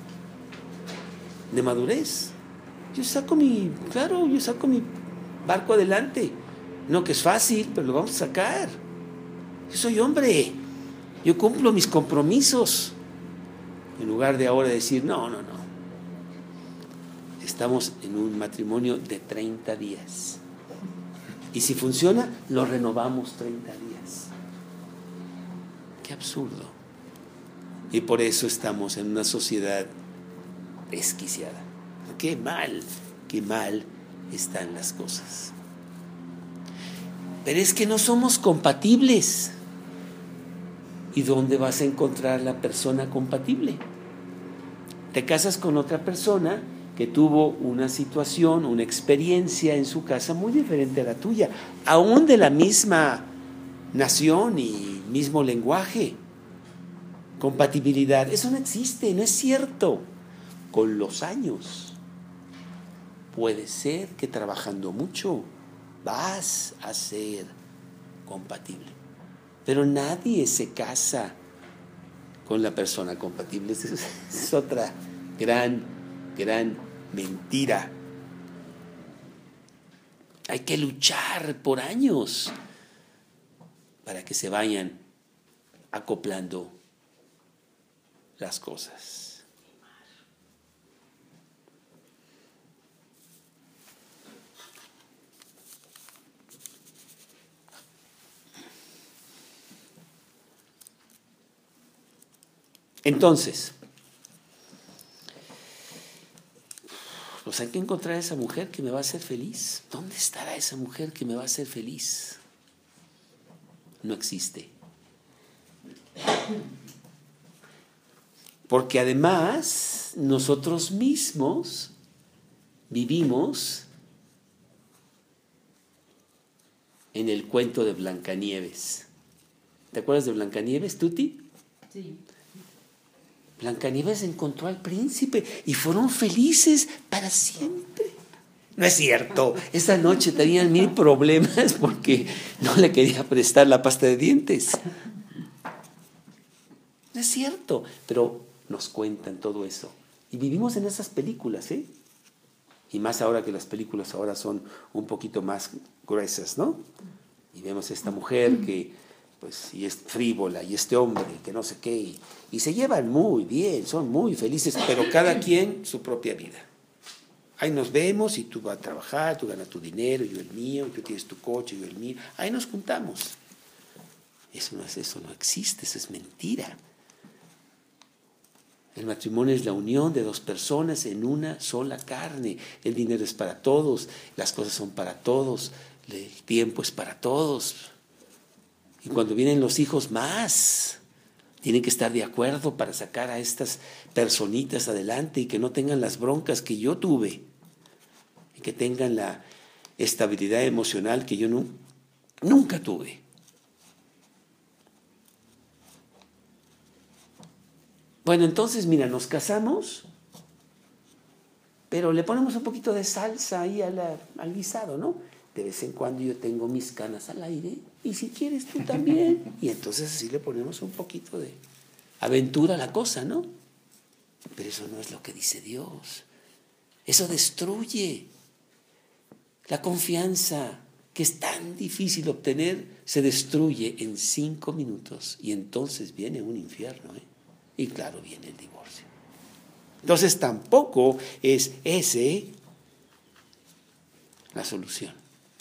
de madurez. Yo saco mi, claro, yo saco mi barco adelante. No que es fácil, pero lo vamos a sacar. Yo soy hombre, yo cumplo mis compromisos. En lugar de ahora decir, no, no, no. Estamos en un matrimonio de treinta días. Y si funciona, lo renovamos treinta días. Qué absurdo. Y por eso estamos en una sociedad desquiciada. Qué mal, qué mal están las cosas. Pero es que no somos compatibles. ¿Y dónde vas a encontrar la persona compatible? Te casas con otra persona que tuvo una situación, una experiencia en su casa muy diferente a la tuya, aún de la misma nación y mismo lenguaje. Compatibilidad, eso no existe, no es cierto. Con los años, puede ser que trabajando mucho vas a ser compatible. Pero nadie se casa con la persona compatible. Es, es otra gran, gran mentira. Hay que luchar por años para que se vayan acoplando las cosas. Entonces, pues hay que encontrar a esa mujer que me va a hacer feliz. ¿Dónde estará esa mujer que me va a hacer feliz? No existe. Porque además nosotros mismos vivimos en el cuento de Blancanieves. ¿Te acuerdas de Blancanieves, Tuti? Sí. Blancanieves encontró al príncipe y fueron felices para siempre. No es cierto. Esa noche tenían mil problemas porque no le quería prestar la pasta de dientes. No es cierto. Pero nos cuentan todo eso. Y vivimos en esas películas, ¿eh? Y más ahora que las películas ahora son un poquito más gruesas, ¿no? Y vemos a esta mujer que, pues, y es frívola, y este hombre que no sé qué, y, y se llevan muy bien, son muy felices, pero cada quien su propia vida. Ahí nos vemos y tú vas a trabajar, tú ganas tu dinero, yo el mío, tú tienes tu coche, yo el mío. Ahí nos juntamos. Eso no es, eso no existe, eso es mentira. El matrimonio es la unión de dos personas en una sola carne. El dinero es para todos, las cosas son para todos, el tiempo es para todos. Y cuando vienen los hijos más, tienen que estar de acuerdo para sacar a estas personitas adelante y que no tengan las broncas que yo tuve. Y que tengan la estabilidad emocional que yo no, nunca tuve. Bueno, entonces, mira, nos casamos, pero le ponemos un poquito de salsa ahí a la, al guisado, ¿no? De vez en cuando yo tengo mis canas al aire, y si quieres tú también. Y entonces así le ponemos un poquito de aventura a la cosa, ¿no? Pero eso no es lo que dice Dios. Eso destruye. La confianza, que es tan difícil obtener, se destruye en cinco minutos. Y entonces viene un infierno, ¿eh? Y claro, viene el divorcio. Entonces tampoco es ese la solución.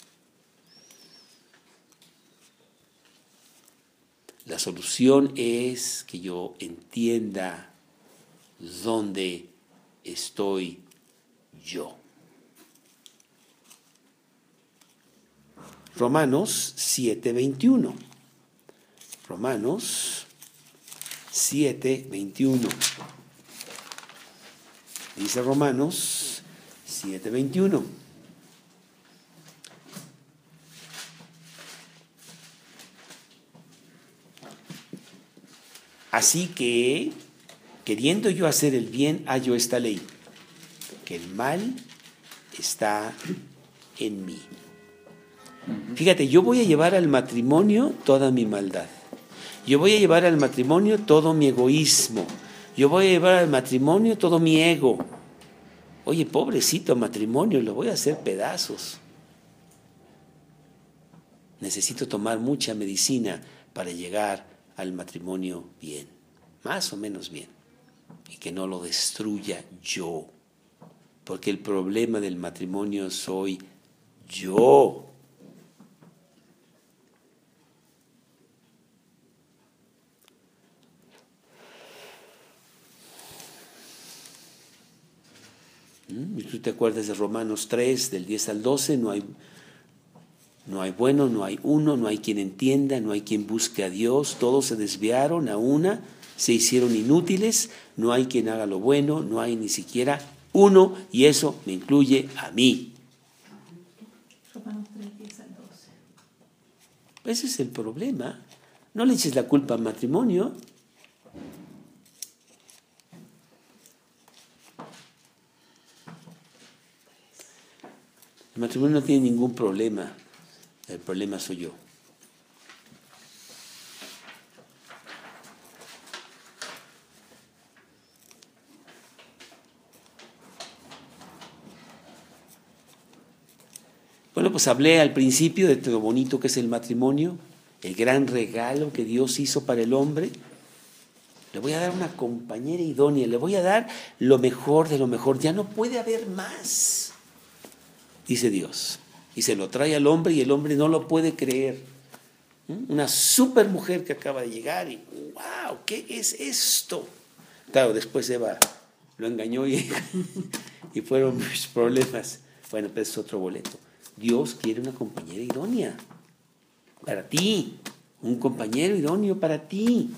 La solución es que yo entienda dónde estoy yo. Romanos siete veintiuno. Romanos siete veintiuno. Dice Romanos siete veintiuno. Así que, queriendo yo hacer el bien, hallo esta ley, que el mal está en mí. Fíjate, yo voy a llevar al matrimonio toda mi maldad. Yo voy a llevar al matrimonio todo mi egoísmo. Yo voy a llevar al matrimonio todo mi ego. Oye, pobrecito matrimonio, lo voy a hacer pedazos. Necesito tomar mucha medicina para llegar al matrimonio bien, más o menos bien, y que no lo destruya yo, porque el problema del matrimonio soy yo. ¿Y tú te acuerdas de Romanos tres, del diez al doce? No hay, no hay bueno, no hay uno, no hay quien entienda, no hay quien busque a Dios. Todos se desviaron a una, se hicieron inútiles, no hay quien haga lo bueno, no hay ni siquiera uno, y eso me incluye a mí. Romanos tres, diez al doce. Ese es el problema. No le eches la culpa al matrimonio. El matrimonio no tiene ningún problema. El problema soy yo. Bueno, pues hablé al principio de lo bonito que es el matrimonio, el gran regalo que Dios hizo para el hombre. Le voy a dar una compañera idónea, le voy a dar lo mejor de lo mejor. Ya no puede haber más, dice Dios. Y se lo trae al hombre y el hombre no lo puede creer. Una super mujer que acaba de llegar y ¡wow! ¿Qué es esto? Claro, después Eva lo engañó y, y fueron mis problemas. Bueno, pero es otro boleto. Dios quiere una compañera idónea para ti, un compañero idóneo para ti,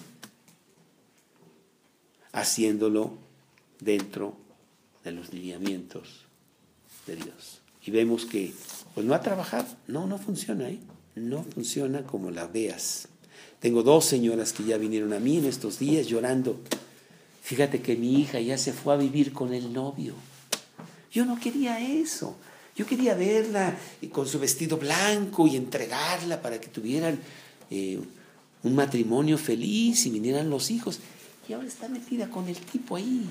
haciéndolo dentro de los lineamientos de Dios. Y vemos que pues no ha trabajado, no, no funciona, ¿eh? No funciona como la veas. Tengo dos señoras que ya vinieron a mí en estos días llorando. Fíjate que mi hija ya se fue a vivir con el novio. Yo no quería eso. Yo quería verla con su vestido blanco y entregarla para que tuvieran eh, un matrimonio feliz y vinieran los hijos. Y ahora está metida con el tipo ahí.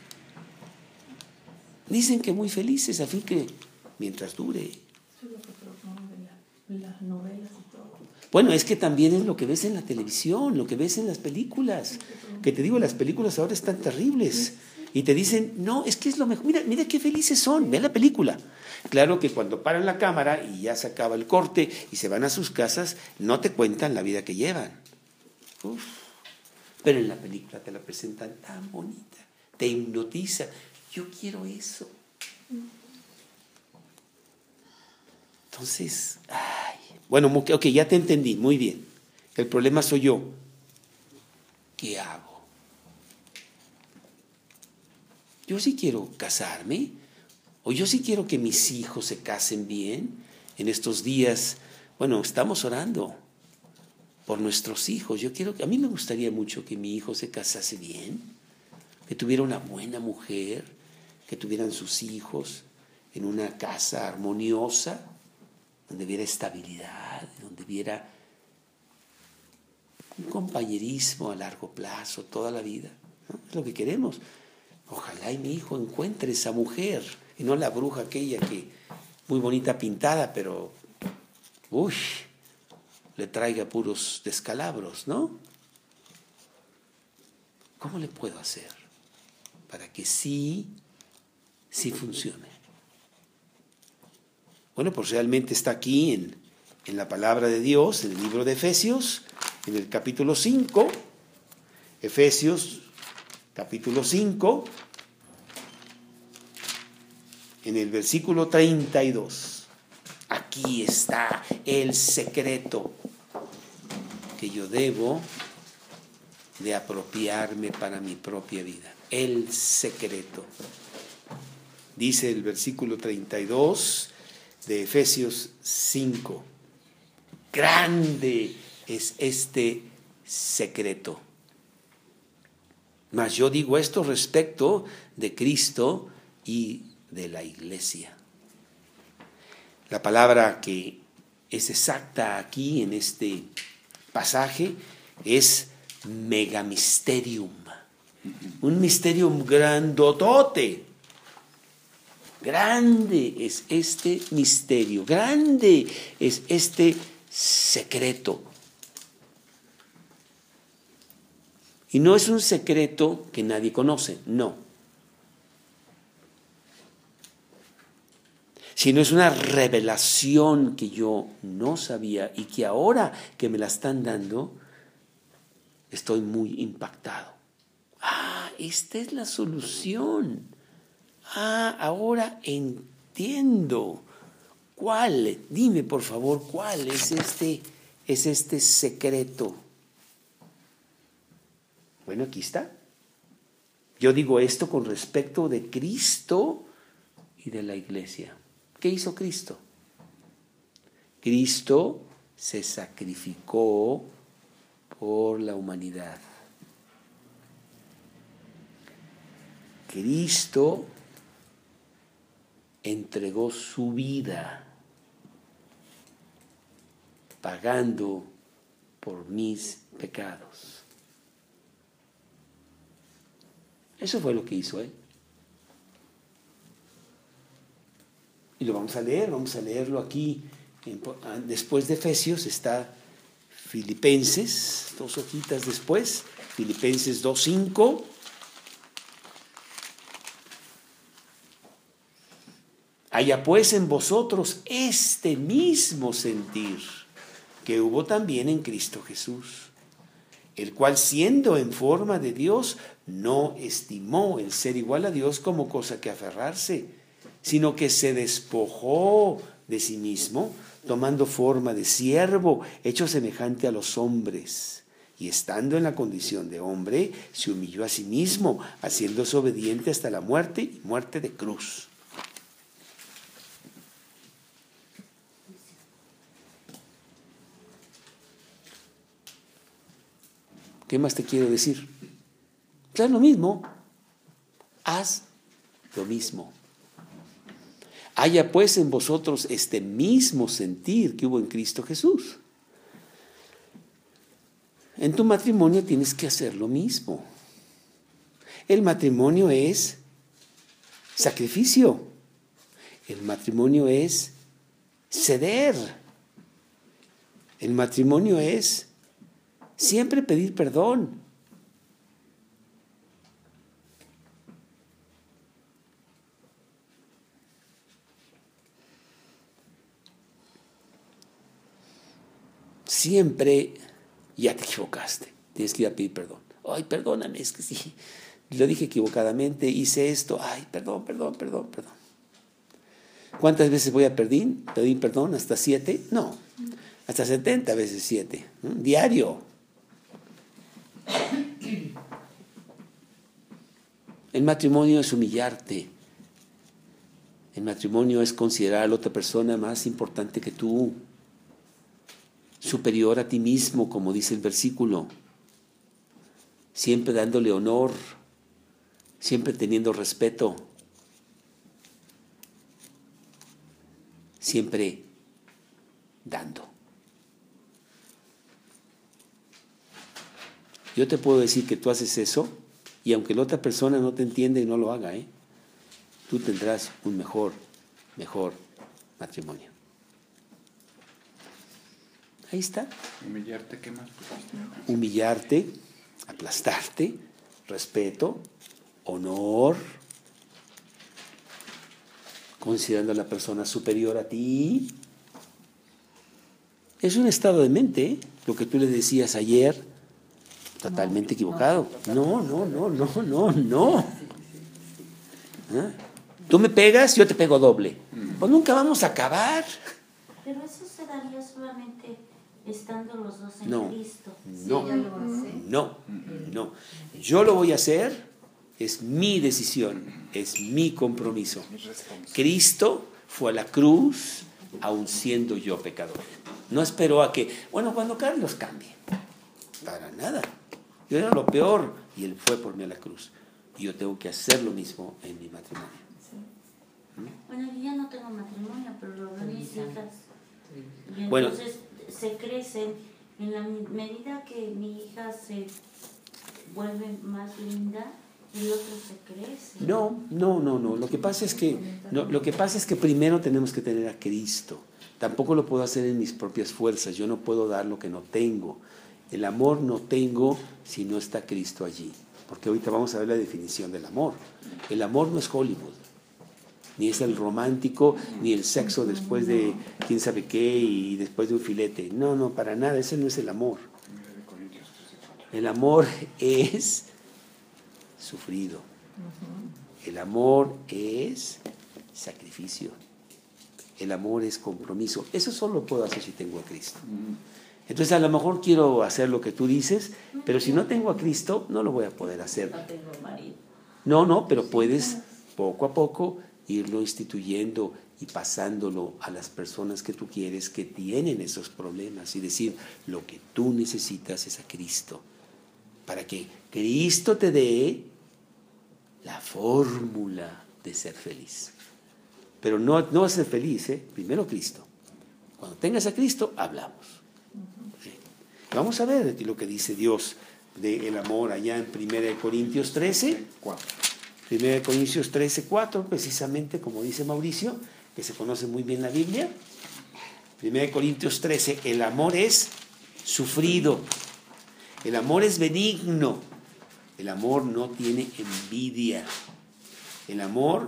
Dicen que muy felices, a fin que mientras dure. Eso es lo que proponen la, las novelas y todo. Bueno, es que también es lo que ves en la televisión, lo que ves en las películas. Que te digo, las películas ahora están terribles. Y te dicen, no, es que es lo mejor. Mira, mira qué felices son, ve la película. Claro que cuando paran la cámara y ya se acaba el corte y se van a sus casas, no te cuentan la vida que llevan. Uf. Pero en la película te la presentan tan bonita, te hipnotiza. Yo quiero eso. Entonces, ay, bueno, ok, ya te entendí, muy bien. El problema soy yo. ¿Qué hago? Yo sí quiero casarme, o yo sí quiero que mis hijos se casen bien. En estos días, bueno, estamos orando por nuestros hijos. Yo quiero que, a mí me gustaría mucho que mi hijo se casase bien, que tuviera una buena mujer, que tuvieran sus hijos en una casa armoniosa, donde hubiera estabilidad, donde hubiera un compañerismo a largo plazo, toda la vida, ¿no? Es lo que queremos. Ojalá y mi hijo encuentre esa mujer, y no la bruja aquella que, muy bonita pintada, pero, uy, le traiga puros descalabros, ¿no? ¿Cómo le puedo hacer para que sí, sí funcione? Bueno, pues realmente está aquí en, en la palabra de Dios, en el libro de Efesios, en el capítulo cinco, Efesios capítulo cinco, en el versículo treinta y dos. Aquí aquí está el secreto que yo debo de apropiarme para mi propia vida. El secreto. Dice el versículo treinta y dos de Efesios cinco. Grande es este secreto. Mas yo digo esto respecto de Cristo y de la iglesia. La palabra que es exacta aquí en este pasaje es megamisterium. Un misterium grandotote. Grande es este misterio, grande es este secreto. Y no es un secreto que nadie conoce, no. Sino es una revelación que yo no sabía y que ahora que me la están dando, estoy muy impactado. Ah, esta es la solución. Ah, ahora entiendo. ¿Cuál? Dime por favor, ¿cuál es este, es este secreto? Bueno, aquí está. Yo digo esto con respecto de Cristo y de la iglesia. ¿Qué hizo Cristo? Cristo se sacrificó por la humanidad. Cristo entregó su vida pagando por mis pecados. Eso fue lo que hizo Él. Y lo vamos a leer, vamos a leerlo aquí. Después de Efesios está Filipenses, dos hojitas después, Filipenses dos cinco. Haya pues en vosotros este mismo sentir que hubo también en Cristo Jesús, el cual siendo en forma de Dios, no estimó el ser igual a Dios como cosa que aferrarse, sino que se despojó de sí mismo, tomando forma de siervo, hecho semejante a los hombres, y estando en la condición de hombre, se humilló a sí mismo, haciéndose obediente hasta la muerte y muerte de cruz. ¿Qué más te quiero decir? Haz lo mismo. Haz lo mismo. Haya pues en vosotros este mismo sentir que hubo en Cristo Jesús. En tu matrimonio tienes que hacer lo mismo. El matrimonio es sacrificio. El matrimonio es ceder. El matrimonio es siempre pedir perdón. Siempre ya te equivocaste. Tienes que ir a pedir perdón. Ay, perdóname, es que sí, lo dije equivocadamente, hice esto. Ay, perdón, perdón, perdón, perdón. ¿Cuántas veces voy a pedir, pedir perdón? ¿Hasta siete? No, hasta setenta veces siete. ¿Mm? Diario. El matrimonio es humillarte. El matrimonio es considerar a la otra persona más importante que tú, superior a ti mismo, como dice el versículo, siempre dándole honor, siempre teniendo respeto, siempre dando. Yo te puedo decir que tú haces eso y aunque la otra persona no te entienda y no lo haga, ¿eh? tú tendrás un mejor, mejor matrimonio. Ahí está. Humillarte, ¿qué más? Humillarte, aplastarte, respeto, honor, considerando a la persona superior a ti. Es un estado de mente, ¿eh? Lo que tú le decías ayer, totalmente equivocado. No, no, no, no, no, no. ¿Ah? Tú me pegas, yo te pego doble. Pues nunca vamos a acabar. Pero eso se daría solamente estando los dos en No, Cristo. no, Sí, ella lo hace. no, no. Yo lo voy a hacer, es mi decisión, es mi compromiso. Cristo fue a la cruz, aun siendo yo pecador. No esperó a que, bueno, cuando Carlos cambie. Para nada. Yo era lo peor y él fue por mí a la cruz. Y yo tengo que hacer lo mismo en mi matrimonio. Bueno, yo ya no tengo matrimonio, pero lo veo mis hijas. Y Bueno. entonces se crecen. En la medida que mi hija se vuelve más linda, el otro se crece. No, no, no, no. Lo que pasa es que, no, lo que pasa es que primero tenemos que tener a Cristo. Tampoco lo puedo hacer en mis propias fuerzas. Yo no puedo dar lo que no tengo. El amor no tengo si no está Cristo allí. Porque ahorita vamos a ver la definición del amor. El amor no es Hollywood. Ni es el romántico, ni el sexo después de quién sabe qué y después de un filete. No, no, para nada. Ese no es el amor. El amor es sufrido. El amor es sacrificio. El amor es compromiso. Eso solo lo puedo hacer si tengo a Cristo. Entonces a lo mejor quiero hacer lo que tú dices, pero si no tengo a Cristo, no lo voy a poder hacer. No tengo marido. No, no, pero puedes poco a poco irlo instituyendo y pasándolo a las personas que tú quieres que tienen esos problemas y decir, lo que tú necesitas es a Cristo, para que Cristo te dé la fórmula de ser feliz. Pero no, no vas a ser feliz, ¿eh? Primero Cristo. Cuando tengas a Cristo, hablamos. ¿Sí? Vamos a ver lo que dice Dios del amor allá en primera de Corintios trece. primera de Corintios trece, cuatro, precisamente como dice Mauricio, que se conoce muy bien la Biblia. primera de Corintios trece, el amor es sufrido. El amor es benigno. El amor no tiene envidia. El amor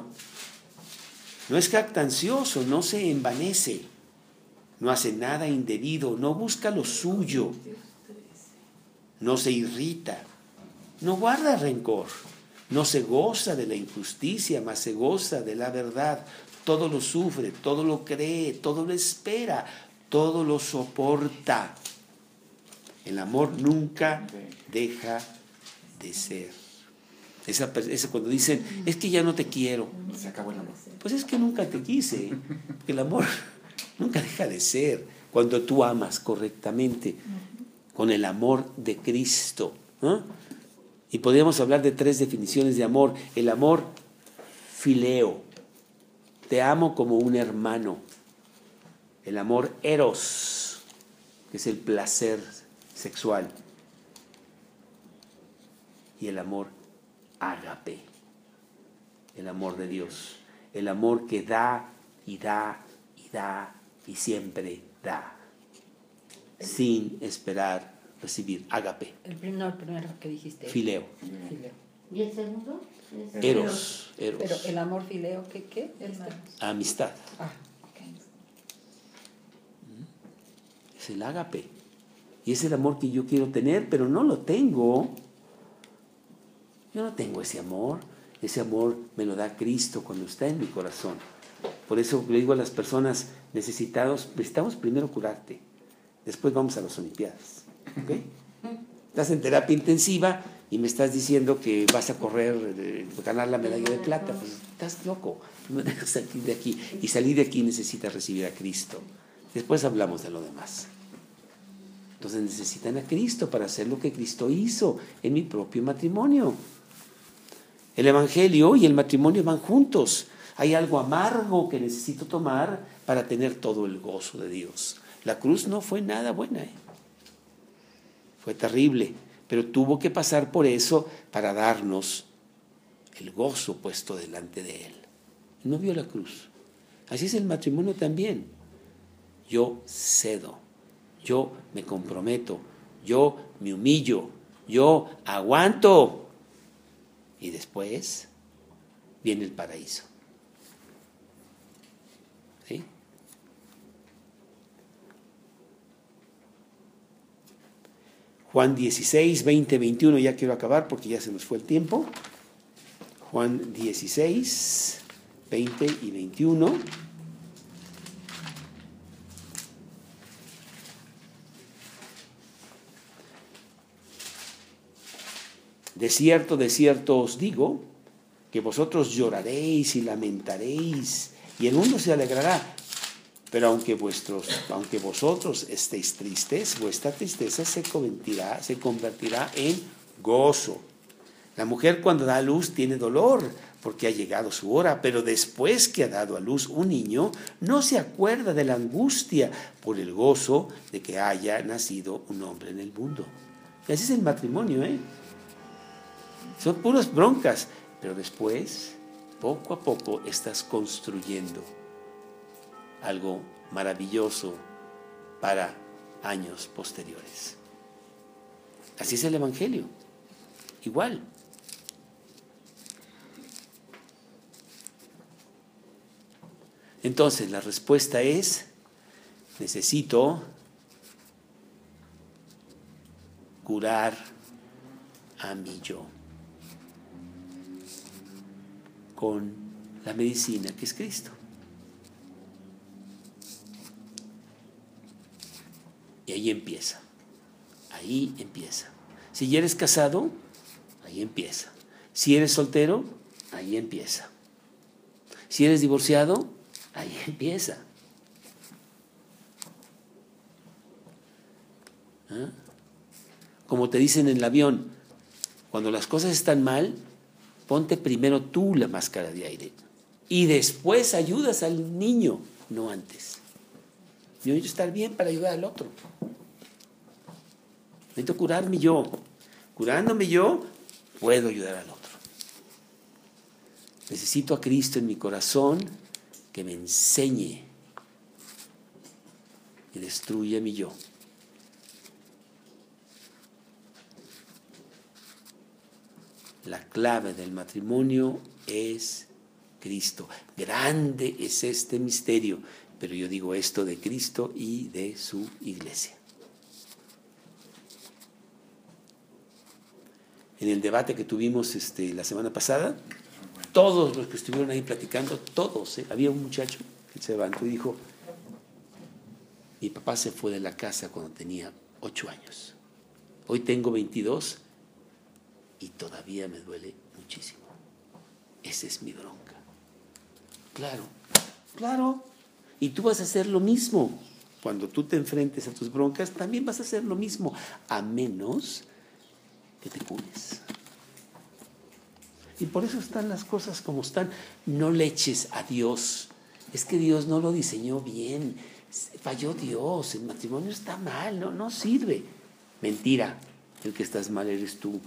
no es jactancioso, no se envanece, no hace nada indebido, no busca lo suyo, no se irrita, no guarda rencor, no se goza de la injusticia, mas se goza de la verdad. Todo lo sufre, todo lo cree, todo lo espera, todo lo soporta. El amor nunca deja de ser. Esa, esa cuando dicen, es que ya no te quiero. Se acabó el amor. Pues es que nunca te quise. Porque el amor nunca deja de ser cuando tú amas correctamente, con el amor de Cristo. ¿No? Y podríamos hablar de tres definiciones de amor. El amor fileo. Te amo como un hermano. El amor eros, que es el placer sexual. Y el amor ágape, el amor de Dios, el amor que da y da y da y siempre da, sin esperar recibir. Ágape. El primero, el primero que dijiste. Fileo. Fileo. ¿Y el segundo? Es Eros. Eros. Pero el amor fileo, ¿qué? ¿Qué? Este. Amistad. Ah, ok. Es el ágape. Y es el amor que yo quiero tener, pero no lo tengo. Yo no tengo ese amor. Ese amor me lo da Cristo cuando está en mi corazón. Por eso le digo a las personas necesitados, necesitamos primero curarte. Después vamos a las Olimpiadas. ¿Okay? Estás en terapia intensiva y me estás diciendo que vas a correr, eh, ganar la medalla de plata. Pues estás loco. No me dejas salir de aquí. Y salir de aquí necesitas recibir a Cristo. Después hablamos de lo demás. Entonces necesitan a Cristo para hacer lo que Cristo hizo en mi propio matrimonio. El Evangelio y el matrimonio van juntos. Hay algo amargo que necesito tomar para tener todo el gozo de Dios. La cruz no fue nada buena, ¿eh? Fue terrible, pero tuvo que pasar por eso para darnos el gozo puesto delante de Él. No vio la cruz. Así es el matrimonio también. Yo cedo, yo me comprometo, yo me humillo, yo aguanto. Y después viene el paraíso. ¿Sí? Juan dieciséis, veinte, veintiuno, ya quiero acabar porque ya se nos fue el tiempo. Juan dieciséis, veinte y veintiuno. De cierto, de cierto os digo, que vosotros lloraréis y lamentaréis, y el mundo se alegrará. Pero aunque, vuestros, aunque vosotros estéis tristes, vuestra tristeza se convertirá, se convertirá en gozo. La mujer cuando da a luz tiene dolor, porque ha llegado su hora, pero después que ha dado a luz un niño, no se acuerda de la angustia por el gozo de que haya nacido un hombre en el mundo. Y así es el matrimonio, ¿eh? Son puras broncas, pero después, poco a poco, estás construyendo algo maravilloso para años posteriores. Así es el Evangelio, igual. Entonces, la respuesta es, necesito curar a mi yo con la medicina que es Cristo. Y ahí empieza, ahí empieza. Si ya eres casado, ahí empieza. Si eres soltero, ahí empieza. Si eres divorciado, ahí empieza. ¿Ah? Como te dicen en el avión, cuando las cosas están mal, ponte primero tú la máscara de aire y después ayudas al niño, no antes. Yo necesito estar bien para ayudar al otro. Necesito curarme yo. Curándome yo, puedo ayudar al otro. Necesito a Cristo en mi corazón que me enseñe y destruya mi yo. La clave del matrimonio es Cristo. Grande es este misterio, pero yo digo esto de Cristo y de su iglesia. En el debate que tuvimos este, la semana pasada, todos los que estuvieron ahí platicando, todos, ¿eh? Había un muchacho que se levantó y dijo, mi papá se fue de la casa cuando tenía ocho años. Hoy tengo veintidós y todavía me duele muchísimo. Esa es mi bronca. Claro, claro. Y tú vas a hacer lo mismo. Cuando tú te enfrentes a tus broncas, también vas a hacer lo mismo, a menos que te cures. Y por eso están las cosas como están. No le eches a Dios. Es que Dios no lo diseñó bien. Falló Dios. El matrimonio está mal. No, no sirve. Mentira. El que estás mal eres tú.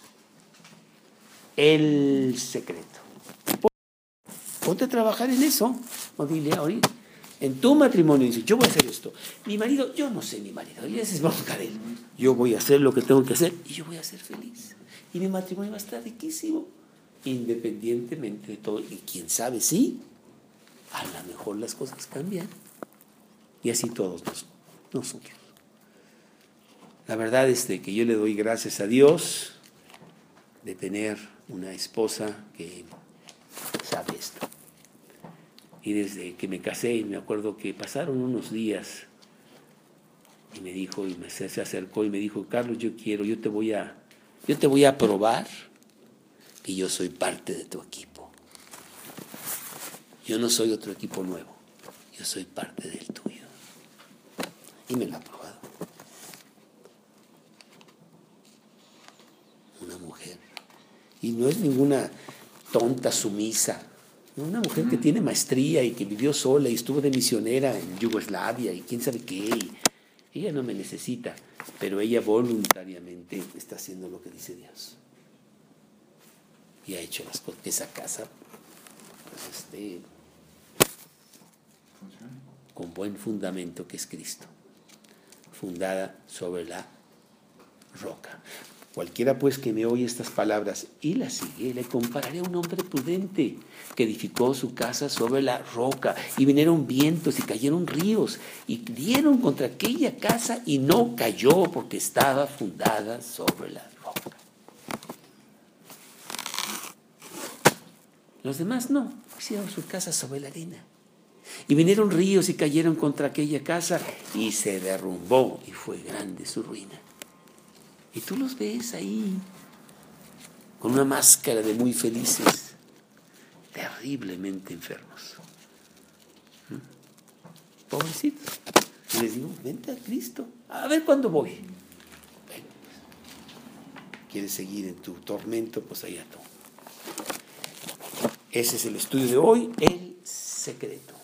El secreto. Ponte a trabajar en eso. O dile ahorita. En tu matrimonio dice, yo voy a hacer esto. Mi marido, yo no sé mi marido. Y ese es bronca de él. Yo voy a hacer lo que tengo que hacer y yo voy a ser feliz. Y mi matrimonio va a estar riquísimo. Independientemente de todo. Y quién sabe, sí, a lo mejor las cosas cambian. Y así todos nosotros. La verdad es de que yo le doy gracias a Dios de tener una esposa que sabe esto. Y desde que me casé, me acuerdo que pasaron unos días y me dijo, y me, se acercó y me dijo, Carlos, yo quiero, yo te voy a, yo te voy a probar que yo soy parte de tu equipo. Yo no soy otro equipo nuevo, yo soy parte del tuyo. Y me lo ha probado. Una mujer. Y no es ninguna tonta sumisa. Una mujer que tiene maestría y que vivió sola y estuvo de misionera en Yugoslavia y quién sabe qué. Y ella no me necesita, pero ella voluntariamente está haciendo lo que dice Dios. Y ha hecho las cosas que esa casa pues, esté con buen fundamento que es Cristo, fundada sobre la roca. Cualquiera pues que me oye estas palabras y las sigue, le compararé a un hombre prudente que edificó su casa sobre la roca y vinieron vientos y cayeron ríos y dieron contra aquella casa y no cayó porque estaba fundada sobre la roca. Los demás no, hicieron su casa sobre la arena. Y vinieron ríos y cayeron contra aquella casa y se derrumbó y fue grande su ruina. Y tú los ves ahí, con una máscara de muy felices, terriblemente enfermos. ¿Mm? Pobrecitos. Y les digo, vente a Cristo, a ver cuándo voy. Bueno, pues, ¿quieres seguir en tu tormento? Pues allá tú. Ese es el estudio de hoy, el secreto.